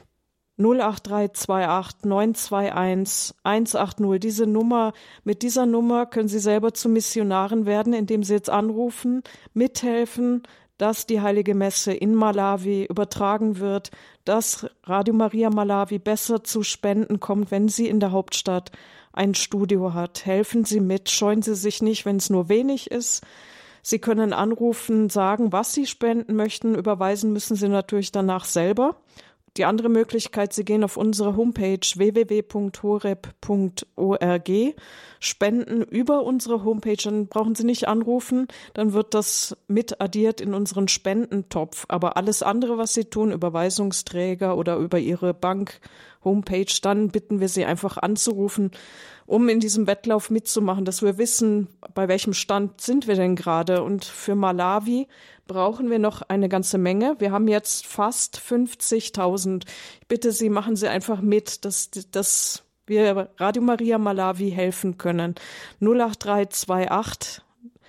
null acht drei zwei acht neun zwei eins eins acht null. Diese Nummer, mit dieser Nummer können Sie selber zu Missionaren werden, indem Sie jetzt anrufen, mithelfen, dass die Heilige Messe in Malawi übertragen wird, dass Radio Maria Malawi besser zu Spenden kommt, wenn sie in der Hauptstadt ein Studio hat. Helfen Sie mit, scheuen Sie sich nicht, wenn es nur wenig ist. Sie können anrufen, sagen, was Sie spenden möchten. Überweisen müssen Sie natürlich danach selber. Die andere Möglichkeit, Sie gehen auf unsere Homepage w w w punkt horeb punkt org, spenden über unsere Homepage, dann brauchen Sie nicht anrufen, dann wird das mit addiert in unseren Spendentopf. Aber alles andere, was Sie tun, Überweisungsträger oder über Ihre Bank-Homepage, dann bitten wir Sie einfach anzurufen, um in diesem Wettlauf mitzumachen, dass wir wissen, bei welchem Stand sind wir denn gerade. Und für Malawi brauchen wir noch eine ganze Menge. Wir haben jetzt fast fünfzigtausend. Ich bitte Sie, machen Sie einfach mit, dass, dass wir Radio Maria Malawi helfen können. null acht drei zwei acht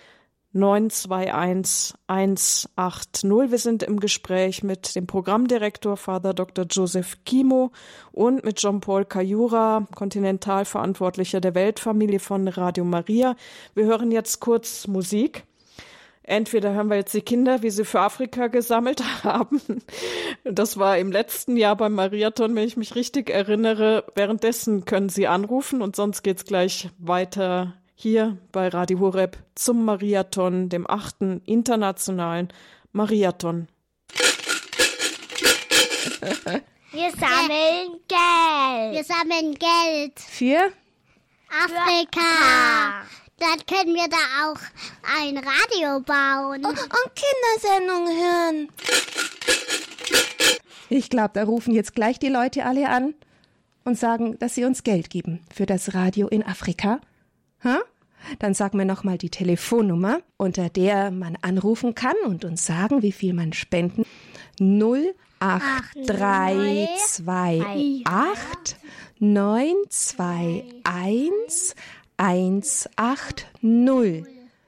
neun zwei eins eins acht null. Wir sind im Gespräch mit dem Programmdirektor Vater Doktor Joseph Kimo und mit Jean-Paul Kayura, Kontinentalverantwortlicher der Weltfamilie von Radio Maria. Wir hören jetzt kurz Musik. Entweder hören wir jetzt die Kinder, wie sie für Afrika gesammelt haben. Das war im letzten Jahr beim Mariathon, wenn ich mich richtig erinnere. Währenddessen können Sie anrufen und sonst geht's gleich weiter hier bei Radio Horeb zum Mariathon, dem achten internationalen Mariathon. Wir sammeln Geld. Wir sammeln Geld. Für? Afrika. Dann können wir da auch ein Radio bauen. Und, und Kindersendungen hören. Ich glaube, da rufen jetzt gleich die Leute alle an und sagen, dass sie uns Geld geben für das Radio in Afrika. Ha? Dann sag mir nochmal die Telefonnummer, unter der man anrufen kann und uns sagen, wie viel man spenden. null acht drei zwei acht neun zwei eins eins acht null.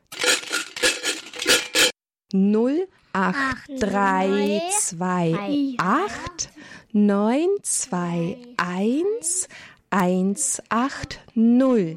null acht drei zwei acht neun zwei eins eins acht null.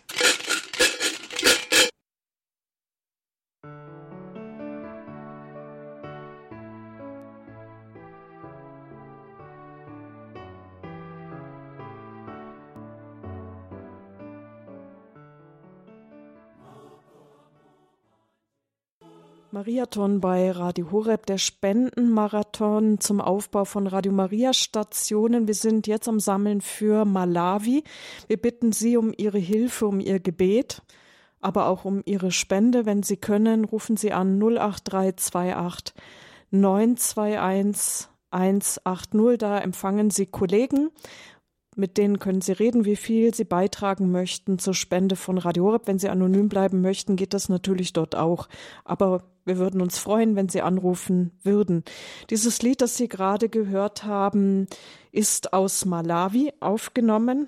Mariathon bei Radio Horeb, der Spendenmarathon zum Aufbau von Radio Maria Stationen. Wir sind jetzt am Sammeln für Malawi. Wir bitten Sie um Ihre Hilfe, um Ihr Gebet, aber auch um Ihre Spende. Wenn Sie können, rufen Sie an null acht drei zwei acht neun zwei eins eins acht null. Da empfangen Sie Kollegen mit denen können Sie reden, wie viel Sie beitragen möchten zur Spende von Radio Horeb. Wenn Sie anonym bleiben möchten, geht das natürlich dort auch. Aber wir würden uns freuen, wenn Sie anrufen würden. Dieses Lied, das Sie gerade gehört haben, ist aus Malawi aufgenommen.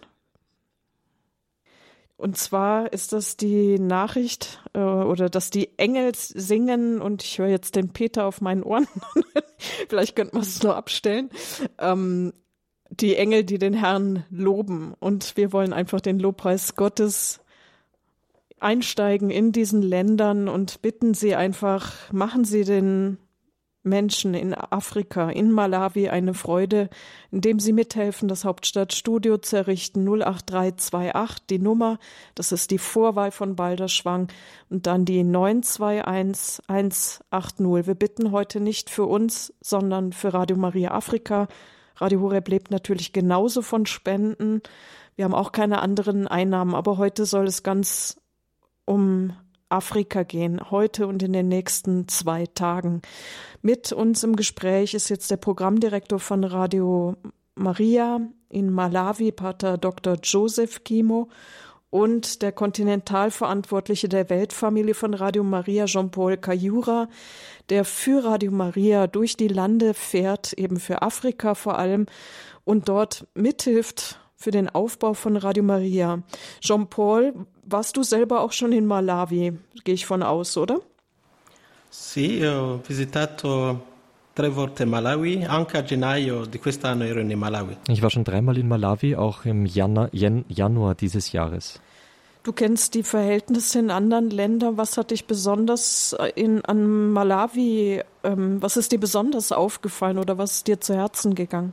Und zwar ist das die Nachricht äh, oder dass die Engel singen, und ich höre jetzt den Peter auf meinen Ohren, vielleicht könnten wir es nur abstellen, ähm, die Engel, die den Herrn loben. Und wir wollen einfach den Lobpreis Gottes einsteigen in diesen Ländern und bitten Sie einfach, machen Sie den Menschen in Afrika, in Malawi eine Freude, indem Sie mithelfen, das Hauptstadtstudio zu errichten. null acht drei zwei acht, die Nummer, das ist die Vorwahl von Balderschwang, und dann die neun zwei eins eins acht null. Wir bitten heute nicht für uns, sondern für Radio Maria Afrika. Radio Horeb lebt natürlich genauso von Spenden. Wir haben auch keine anderen Einnahmen, aber heute soll es ganz um Afrika gehen, heute und in den nächsten zwei Tagen. Mit uns im Gespräch ist jetzt der Programmdirektor von Radio Maria in Malawi, Pater Doktor Joseph Kimo, und der Kontinentalverantwortliche der Weltfamilie von Radio Maria, Jean-Paul Kayura, der für Radio Maria durch die Lande fährt, eben für Afrika vor allem, und dort mithilft für den Aufbau von Radio Maria. Jean-Paul, warst du selber auch schon in Malawi? Gehe ich von aus, oder? Sì, ho visitato tre volte Malawi, anche a gennaio di quest'anno ero in Malawi. Ich war schon dreimal in Malawi, auch im Janu- Jan- Januar dieses Jahres. Du kennst die Verhältnisse in anderen Ländern. Was hat dich besonders in, an Malawi, ähm, was ist dir besonders aufgefallen oder was ist dir zu Herzen gegangen?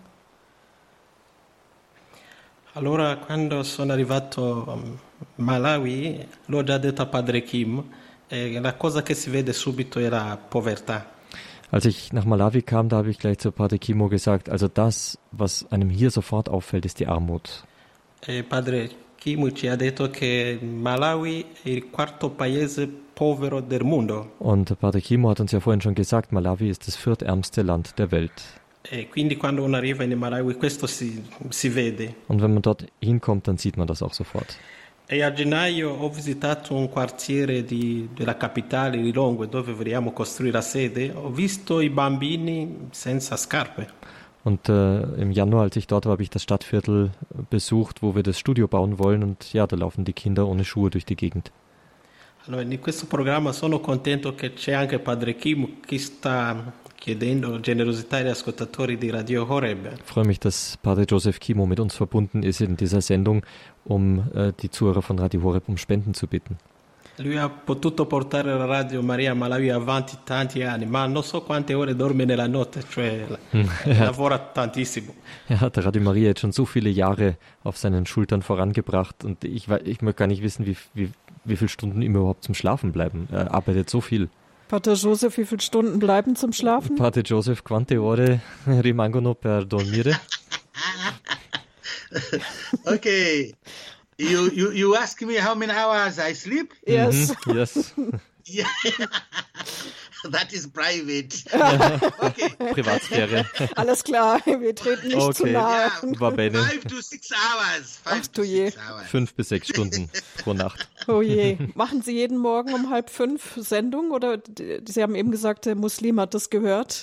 Allora, quando sono arrivato a Malawi, l'ho già detto a Padre Kim, e la cosa che si vede subito è la povertà. Als ich nach Malawi kam, da habe ich gleich zu Pater Kimo gesagt, also das, was einem hier sofort auffällt, ist die Armut. E Padre Kim ci ha detto che Malawi è il quarto paese povero del mondo. Und Pater Kimo hat uns ja vorhin schon gesagt, Malawi ist das viertärmste Land der Welt. E quindi quando uno arriva in Malawi questo si, si vede. Und wenn man dort hinkommt, dann sieht man das auch sofort. E a gennaio ho visitato un quartiere di, della capitale, Lilongwe, dove vogliamo costruire la sede. Ho visto i bambini senza scarpe. Und äh, im Januar, als ich dort war, habe ich das Stadtviertel besucht, wo wir das Studio bauen wollen. Und ja, da laufen die Kinder ohne Schuhe durch die Gegend. Allora, in questo programma sono contento che c'è anche Padre Kim che sta chiedendo generosità agli ascoltatori di Radio Horeb. Ich freue mich, dass Pater Joseph Kimo mit uns verbunden ist in dieser Sendung, um äh, die Zuhörer von Radio Horeb um Spenden zu bitten. Lui ha potuto portare la Radio Maria Malawi avanti tanti anni, ma non so quante ore dorme nella notte, cioè lavora tantissimo. Er hat Radio Maria jetzt schon so viele Jahre auf seinen Schultern vorangebracht, und ich, ich möchte gar nicht wissen, wie, wie, wie viele Stunden ihm überhaupt zum Schlafen bleiben. Er arbeitet so viel. Pater Joseph, wie viele Stunden bleiben zum Schlafen? Pater Joseph, quante ore rimangono per dormire? Okay. You, you you ask me how many hours I sleep? Yes. Mhm, yes. Yeah. That is private. Okay. Privatsphäre. Alles klar, wir treten nicht Okay. zu nahe. Yeah, Va bene. five to six hours. Five Ach to du je. six hours. Fünf bis sechs Stunden pro Nacht. Oh je. Machen Sie jeden Morgen um halb fünf Sendung? Oder Sie haben eben gesagt, der Muslim hat das gehört?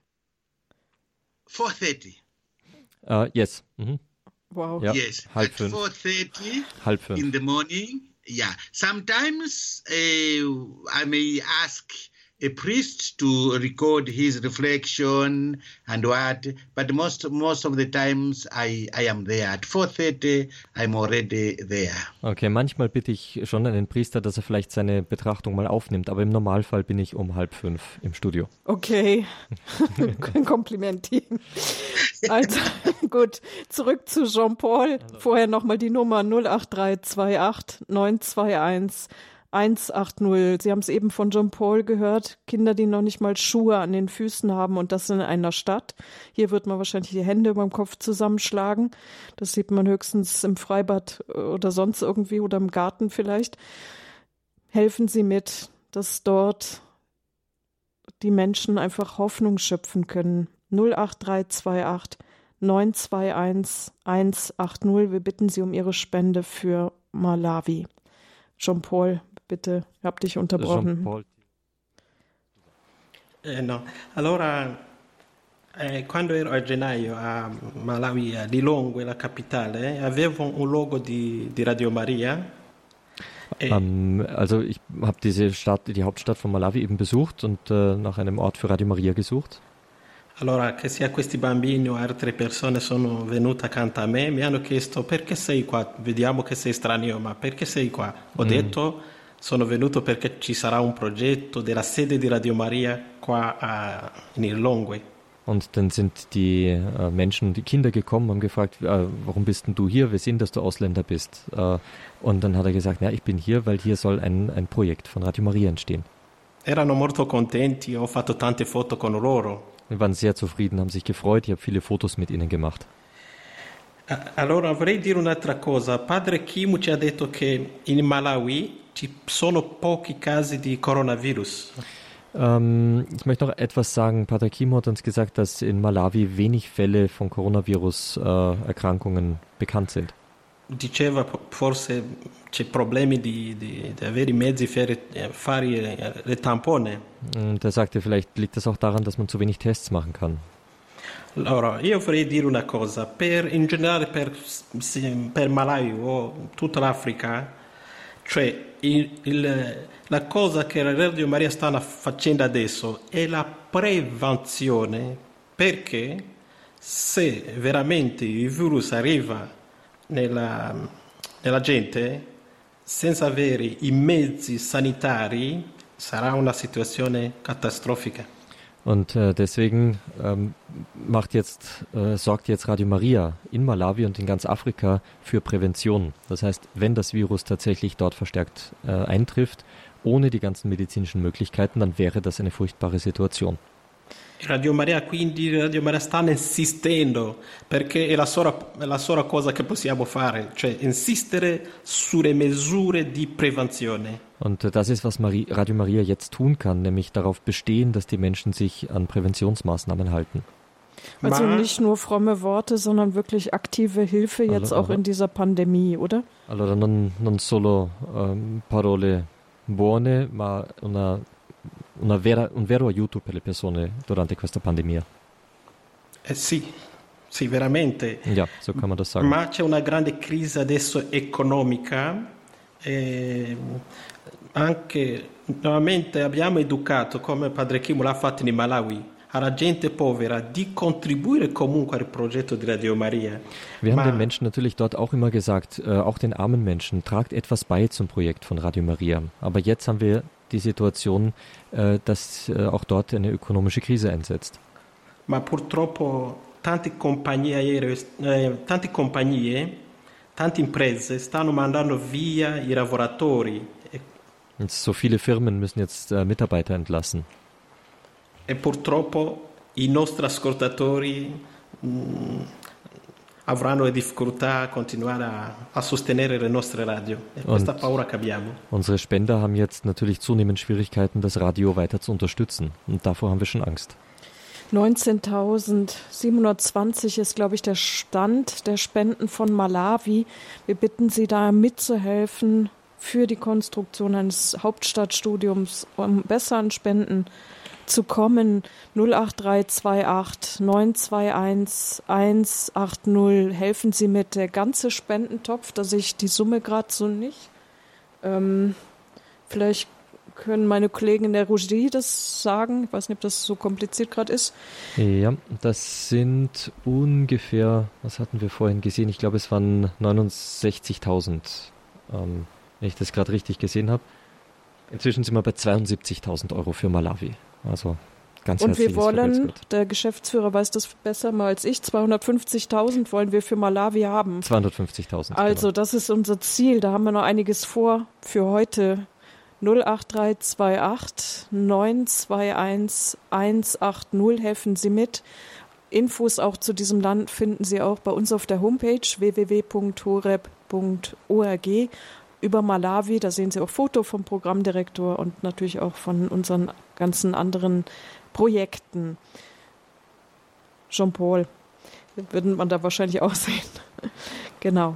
Four thirty. Uh, yes. Mhm. Wow. Ja, Yes. halb At fünf. four thirty Halb in fünf. the morning. Yeah. Sometimes uh, I may ask a priest to record his reflection and what, but most most of the times I, I am there. At four thirty, I'm already there. Okay, manchmal bitte ich schon einen Priester, dass er vielleicht seine Betrachtung mal aufnimmt, aber im Normalfall bin ich um halb fünf im Studio. Okay. Ein Kompliment. Also gut, zurück zu Jean-Paul. Vorher nochmal die Nummer null acht drei zwei acht neun zwei eins eins acht null. Sie haben es eben von Jean-Paul gehört. Kinder, die noch nicht mal Schuhe an den Füßen haben, und das in einer Stadt. Hier wird man wahrscheinlich die Hände über dem Kopf zusammenschlagen. Das sieht man höchstens im Freibad oder sonst irgendwie oder im Garten vielleicht. Helfen Sie mit, dass dort die Menschen einfach Hoffnung schöpfen können. null acht drei zwei acht neun zwei eins eins acht null. Wir bitten Sie um Ihre Spende für Malawi. Jean-Paul, bitte, ich habe dich unterbrochen. Jean-Paul. Eh, no. Allora, eh, quando ero a gennaio a Malawi, a Lilongwe, la capitale, avevo un logo di, di Radio Maria. E Ähm, also ich habe diese Stadt, die Hauptstadt von Malawi eben besucht und äh, nach einem Ort für Radio Maria gesucht. allora, che sia questi bambini o altre persone sono venute accanto a me, mi hanno chiesto perché sei qua, vediamo che sei straniero, ma perché sei qua? Ho Mm. detto sono venuto perché ci sarà un progetto della sede di Radio Maria qua a, in Lilongwe. Und dann sind die äh, Menschen, die Kinder gekommen, haben gefragt, äh, warum bist denn du hier? Wir sehen, dass du Ausländer bist. Äh, und dann hat er gesagt, ja, ich bin hier, weil hier soll ein, ein Projekt von Radio Maria entstehen. Erano molto contenti, ho fatto tante foto con loro. Wir waren sehr zufrieden, haben sich gefreut. Ich habe viele Fotos mit ihnen gemacht. Allora vorrei dire un'altra cosa. Padre Kim ci ha detto che in Malawi ci sono pochi casi di coronavirus. Ähm, ich möchte noch etwas sagen. Pater Kim hat uns gesagt, dass in Malawi wenig Fälle von Coronavirus-Erkrankungen bekannt sind. Diceva forse c'è problemi di, di, di avere i mezzi per fare le tampone. Und er sagte, vielleicht liegt das auch daran, dass man zu wenig Tests machen kann. Allora, io vorrei dire una cosa, per, in generale per, per Malawi o tutta l'Africa, cioè il, il, la cosa che Radio Maria sta facendo adesso è la prevenzione, perché se veramente il virus arriva nella, nella gente senza avere i mezzi sanitari sarà una situazione catastrofica. Und äh, deswegen ähm, macht jetzt, äh, sorgt jetzt Radio Maria in Malawi und in ganz Afrika für Prävention. Das heißt, wenn das Virus tatsächlich dort verstärkt äh, eintrifft, ohne die ganzen medizinischen Möglichkeiten, dann wäre das eine furchtbare Situation. Radio Maria quindi Radio Maria sta insistendo perché è la sola, è la sola cosa che possiamo fare, cioè insistere sulle misure di prevenzione. Und äh, das ist, was Marie, Radio Maria jetzt tun kann, nämlich darauf bestehen, dass die Menschen sich an Präventionsmaßnahmen halten. Also Ma- nicht nur fromme Worte, sondern wirklich aktive Hilfe jetzt Allora, auch in dieser Pandemie, oder? Allora non, non solo um, parole buone, ma una, una vera, un vero aiuto per le persone durante questa pandemia. Eh sì, sì, veramente. Ja, so kann man das sagen. Ma c'è una grande crisi adesso economica. E anche nuovamente abbiamo educato, come Padre Kim l'ha fatto in Malawi, alla gente povera di contribuire comunque al progetto di Radio Maria. Wir haben Ma den Menschen natürlich dort auch immer gesagt, äh, auch den armen Menschen, tragt etwas bei zum Projekt von Radio Maria. Aber jetzt haben wir die Situation, äh, dass äh, auch dort eine ökonomische Krise einsetzt. ma purtroppo tante compagnie aeree, eh, tante compagnie, tante imprese stanno mandando via i lavoratori e, Und so viele Firmen müssen jetzt äh, Mitarbeiter entlassen. e purtroppo i nostri ascoltatori mh, avranno difficoltà a continuare a, a sostenere le nostre radio. E questa Und paura che abbiamo. Unsere Spender haben jetzt natürlich zunehmend Schwierigkeiten, das Radio weiter zu unterstützen. Und davor haben wir schon Angst. neunzehntausendsiebenhundertzwanzig ist, glaube ich, der Stand der Spenden von Malawi. Wir bitten Sie da mitzuhelfen für die Konstruktion eines Hauptstadtstudiums, um besser an Spenden zu kommen. null acht drei zwei acht neun zwei eins eins acht null. Helfen Sie mit. Der ganze Spendentopf, da sehe ich die Summe gerade so nicht. Ähm, vielleicht können meine Kollegen in der Regie das sagen. Ich weiß nicht, ob das so kompliziert gerade ist. Ja, das sind ungefähr, was hatten wir vorhin gesehen? Ich glaube, es waren neunundsechzigtausend, ähm, wenn ich das gerade richtig gesehen habe. Inzwischen sind wir bei zweiundsiebzigtausend Euro für Malawi. Also ganz Und herzliches wir wollen, Vergelt's der Geschäftsführer weiß das besser mal als ich, zweihundertfünfzigtausend wollen wir für Malawi haben. zweihundertfünfzigtausend. Also genau. das ist unser Ziel. Da haben wir noch einiges vor für heute. null acht drei zwei acht neun zwei eins eins acht null. Helfen Sie mit. Infos auch zu diesem Land finden Sie auch bei uns auf der Homepage w w w punkt horeb punkt org. Über Malawi, da sehen Sie auch Foto vom Programmdirektor und natürlich auch von unseren ganzen anderen Projekten. Jean-Paul, würde man da wahrscheinlich auch sehen. Genau.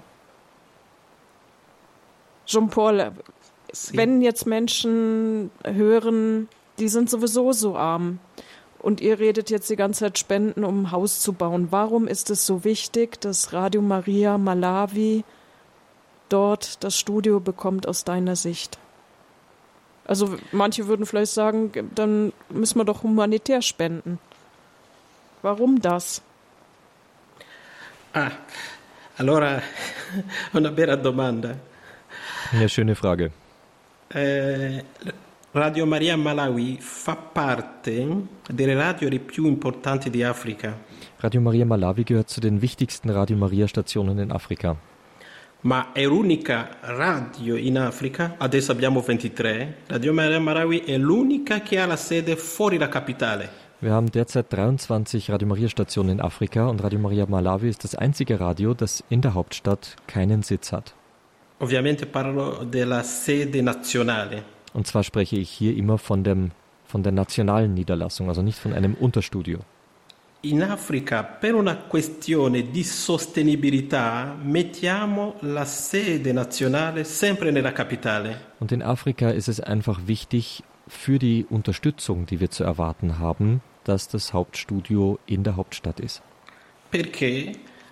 Jean-Paul, wenn jetzt Menschen hören, die sind sowieso so arm und ihr redet jetzt die ganze Zeit Spenden, um ein Haus zu bauen, warum ist es so wichtig, dass Radio Maria Malawi dort das Studio bekommt aus deiner Sicht? Also manche würden vielleicht sagen, dann müssen wir doch humanitär spenden. Warum das? Ah, allora, una bella domanda. Eine schöne Frage. Eh, Radio Maria Malawi fa parte delle radio più importanti di Africa. Radio Maria Malawi gehört zu den wichtigsten Radio Maria Stationen in Afrika. Ma è l'unica radio in Africa, adesso abbiamo ventitré, Radio Maria Malawi è l'unica che ha la sede fuori la capitale. Wir haben derzeit dreiundzwanzig Radio Maria Stationen in Afrika und Radio Maria Malawi ist das einzige Radio, das in der Hauptstadt keinen Sitz hat. Ovviamente parlo della sede nazionale. Und zwar spreche ich hier immer von, dem, von der nationalen Niederlassung, also nicht von einem Unterstudio. In Africa, per una questione di sostenibilità, mettiamo la sede nazionale sempre nella capitale. Und in Afrika ist es einfach wichtig, für die Unterstützung, die wir zu erwarten haben, dass das Hauptstudio in der Hauptstadt ist. Perché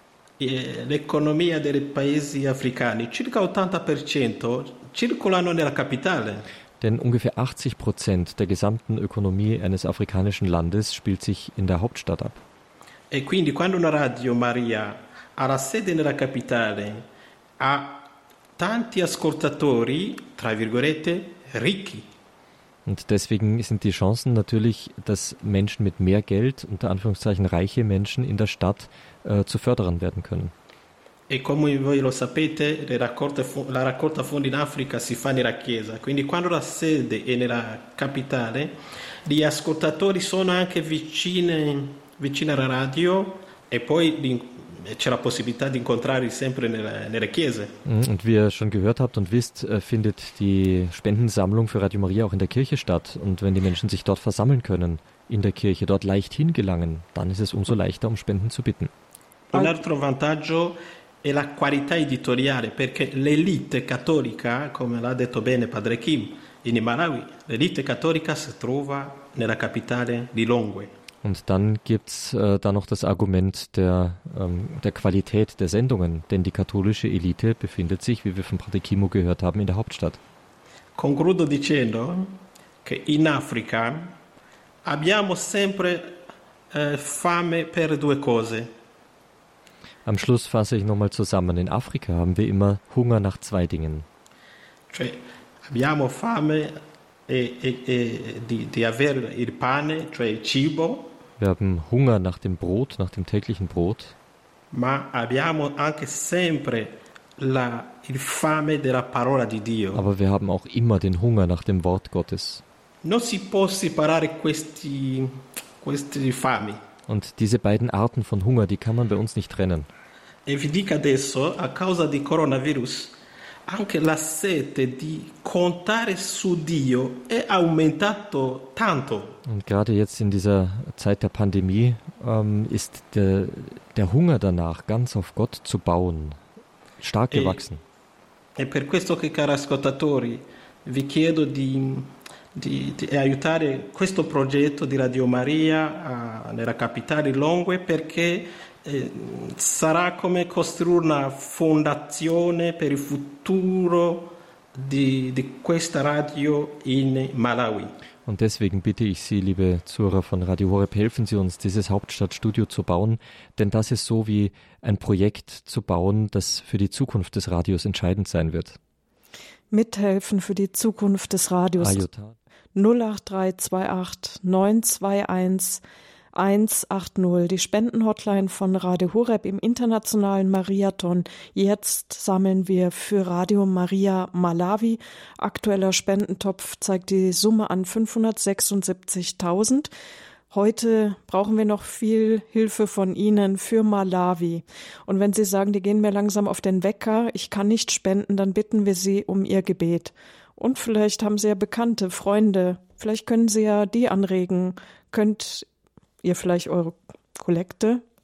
eh, l'economia dei paesi africani, circa ottanta per cento, circolano nella capitale. Denn ungefähr achtzig Prozent der gesamten Ökonomie eines afrikanischen Landes spielt sich in der Hauptstadt ab. E quindi quando una Radio Maria ha la sede nella capitale, ha tanti ascoltatori, tra virgolette, ricchi. Und deswegen sind die Chancen natürlich, dass Menschen mit mehr Geld, unter Anführungszeichen reiche Menschen in der Stadt, äh, zu Förderern werden können. E come voi lo sapete, le raccolte, la raccolta fondi in Africa si fa nella chiesa, quindi quando la sede è nella capitale, gli ascoltatori sono anche vicine, vicine alla radio e poi c'è la possibilità di incontrarli sempre nelle, nelle chiese. Und wie ihr schon gehört habt und wisst, findet die Spendensammlung für Radio Maria auch in der Kirche statt. Und wenn die Menschen sich dort versammeln können, in der Kirche, dort leicht hingelangen, dann ist es umso leichter, um Spenden zu bitten. Un altro vantaggio è la qualità editoriale, perché l'elite cattolica, come l'ha detto bene Padre Kim, in Malawi, l'elite cattolica si trova nella capitale Lilongwe. Und dann gibt es äh, da noch das Argument der, ähm, der Qualität der Sendungen, denn die katholische Elite befindet sich, wie wir von Padre Kimo gehört haben, in der Hauptstadt. Concludo dicendo che in Africa abbiamo sempre eh, fame per due cose. Am Schluss fasse ich nochmal zusammen. In Afrika haben wir immer Hunger nach zwei Dingen. Cioè, abbiamo fame e, e, e di, di avere il pane, cioè il cibo. Wir haben Hunger nach dem Brot, nach dem täglichen Brot. Ma abbiamo anche sempre la, il fame della parola di Dio. Aber wir haben auch immer den Hunger nach dem Wort Gottes. Non si può separare questi, questi fami. Und diese beiden Arten von Hunger, die kann man bei uns nicht trennen. E vi dico adesso, a causa di coronavirus, anche la sete di contare su Dio è aumentato tanto. Und gerade jetzt in dieser Zeit der Pandemie ähm, ist der, der Hunger danach, ganz auf Gott zu bauen, stark e, gewachsen. E per questo che, cari ascoltatori, vi chiedo di... Di, di aiutare questo progetto di Radio Maria uh, nella capitale Lilongwe, perché eh, sarà come costruire una fondazione per il futuro di, di questa radio in Malawi. Und deswegen bitte ich Sie, liebe Zuhörer von Radio Horeb, helfen Sie uns, dieses Hauptstadtstudio zu bauen, denn das ist so wie ein Projekt zu bauen, das für die Zukunft des Radios entscheidend sein wird. Mithelfen für die Zukunft des Radios. Ayuta. null acht drei zwei acht neun zwei eins eins acht null, die Spendenhotline von Radio Horeb im internationalen Mariathon. Jetzt sammeln wir für Radio Maria Malawi. Aktueller Spendentopf zeigt die Summe an fünfhundertsechsundsiebzigtausend. Heute brauchen wir noch viel Hilfe von Ihnen für Malawi. Und wenn Sie sagen, die gehen mir langsam auf den Wecker, ich kann nicht spenden, dann bitten wir Sie um Ihr Gebet. Und vielleicht haben Sie ja Bekannte, Freunde, vielleicht können Sie ja die anregen. Könnt ihr vielleicht eure Kollekte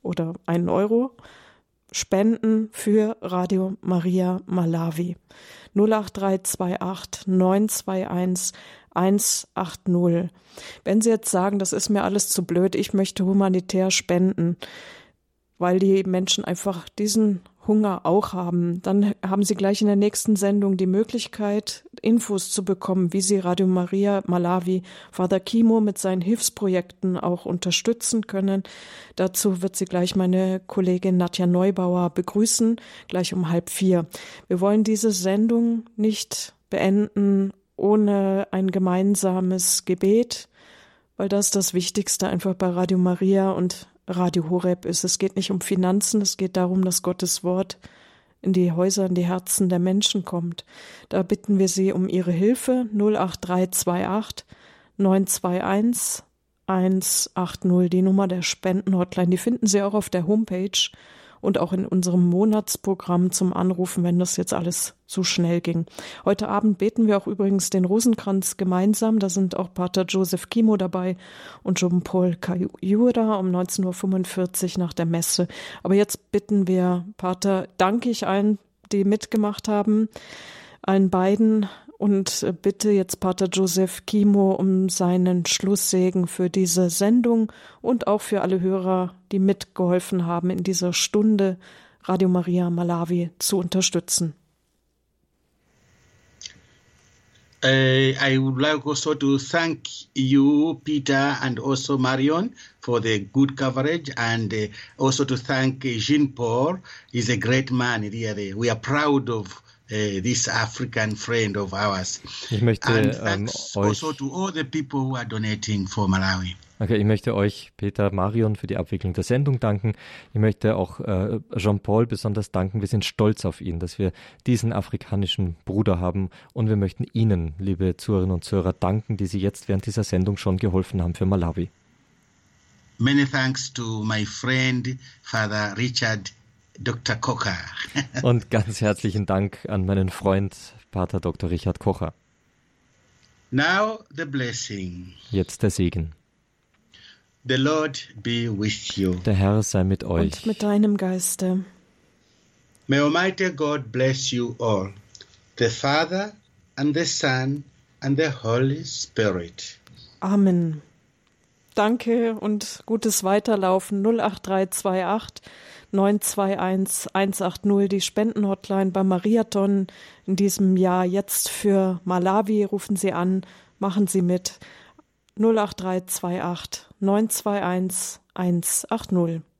oder einen Euro spenden für Radio Maria Malawi. null acht drei zwei acht neun zwei eins eins acht null. Wenn Sie jetzt sagen, das ist mir alles zu blöd, ich möchte humanitär spenden, weil die Menschen einfach diesen Hunger auch haben, dann haben Sie gleich in der nächsten Sendung die Möglichkeit, Infos zu bekommen, wie Sie Radio Maria Malawi, Father Kimo mit seinen Hilfsprojekten auch unterstützen können. Dazu wird Sie gleich meine Kollegin Nadja Neubauer begrüßen, gleich um halb vier. Wir wollen diese Sendung nicht beenden ohne ein gemeinsames Gebet, weil das das Wichtigste einfach bei Radio Maria und Radio Horeb ist. Es geht nicht um Finanzen, es geht darum, dass Gottes Wort in die Häuser, in die Herzen der Menschen kommt. Da bitten wir Sie um Ihre Hilfe. null acht drei zwei acht neun zwei eins eins acht null, die Nummer der Spendenhotline. Die finden Sie auch auf der Homepage und auch in unserem Monatsprogramm zum Anrufen, wenn das jetzt alles zu schnell ging. Heute Abend beten wir auch übrigens den Rosenkranz gemeinsam. Da sind auch Pater Joseph Kimo dabei und Jean-Paul Kayura um neunzehn Uhr fünfundvierzig nach der Messe. Aber jetzt bitten wir, Pater, danke ich allen, die mitgemacht haben, allen beiden, und bitte jetzt Pater Joseph Kimo um seinen Schlusssegen für diese Sendung und auch für alle Hörer, die mitgeholfen haben, in dieser Stunde Radio Maria Malawi zu unterstützen. Uh, I would like also to thank you, Peter, and also Marion for the good coverage, and uh, also to thank uh, Jean-Paul. He's a great man, really. We are proud of Uh, this African friend of ours. Ich möchte ähm, euch also to all the people who are donating for Malawi. Okay, ich möchte euch, Peter, Marion, für die Abwicklung der Sendung danken. Ich möchte auch äh, Jean-Paul besonders danken. Wir sind stolz auf ihn, dass wir diesen afrikanischen Bruder haben, und wir möchten Ihnen, liebe Zuhörerinnen und Zuhörer, danken, die Sie jetzt während dieser Sendung schon geholfen haben für Malawi. Many thanks to my friend Father Richard Doktor Kocher. Und ganz herzlichen Dank an meinen Freund Pater Doktor Richard Kocher. Now the blessing. Jetzt der Segen. The Lord be with you. Der Herr sei mit euch. Und mit deinem Geiste. May Almighty God bless you all, the Father and the Son and the Holy Spirit. Amen. Danke und gutes Weiterlaufen. null acht drei zwei acht neun zwei eins eins acht null, die Spendenhotline beim Mariathon in diesem Jahr jetzt für Malawi. Rufen Sie an, machen Sie mit. null acht drei zwei acht neun zwei eins eins acht null.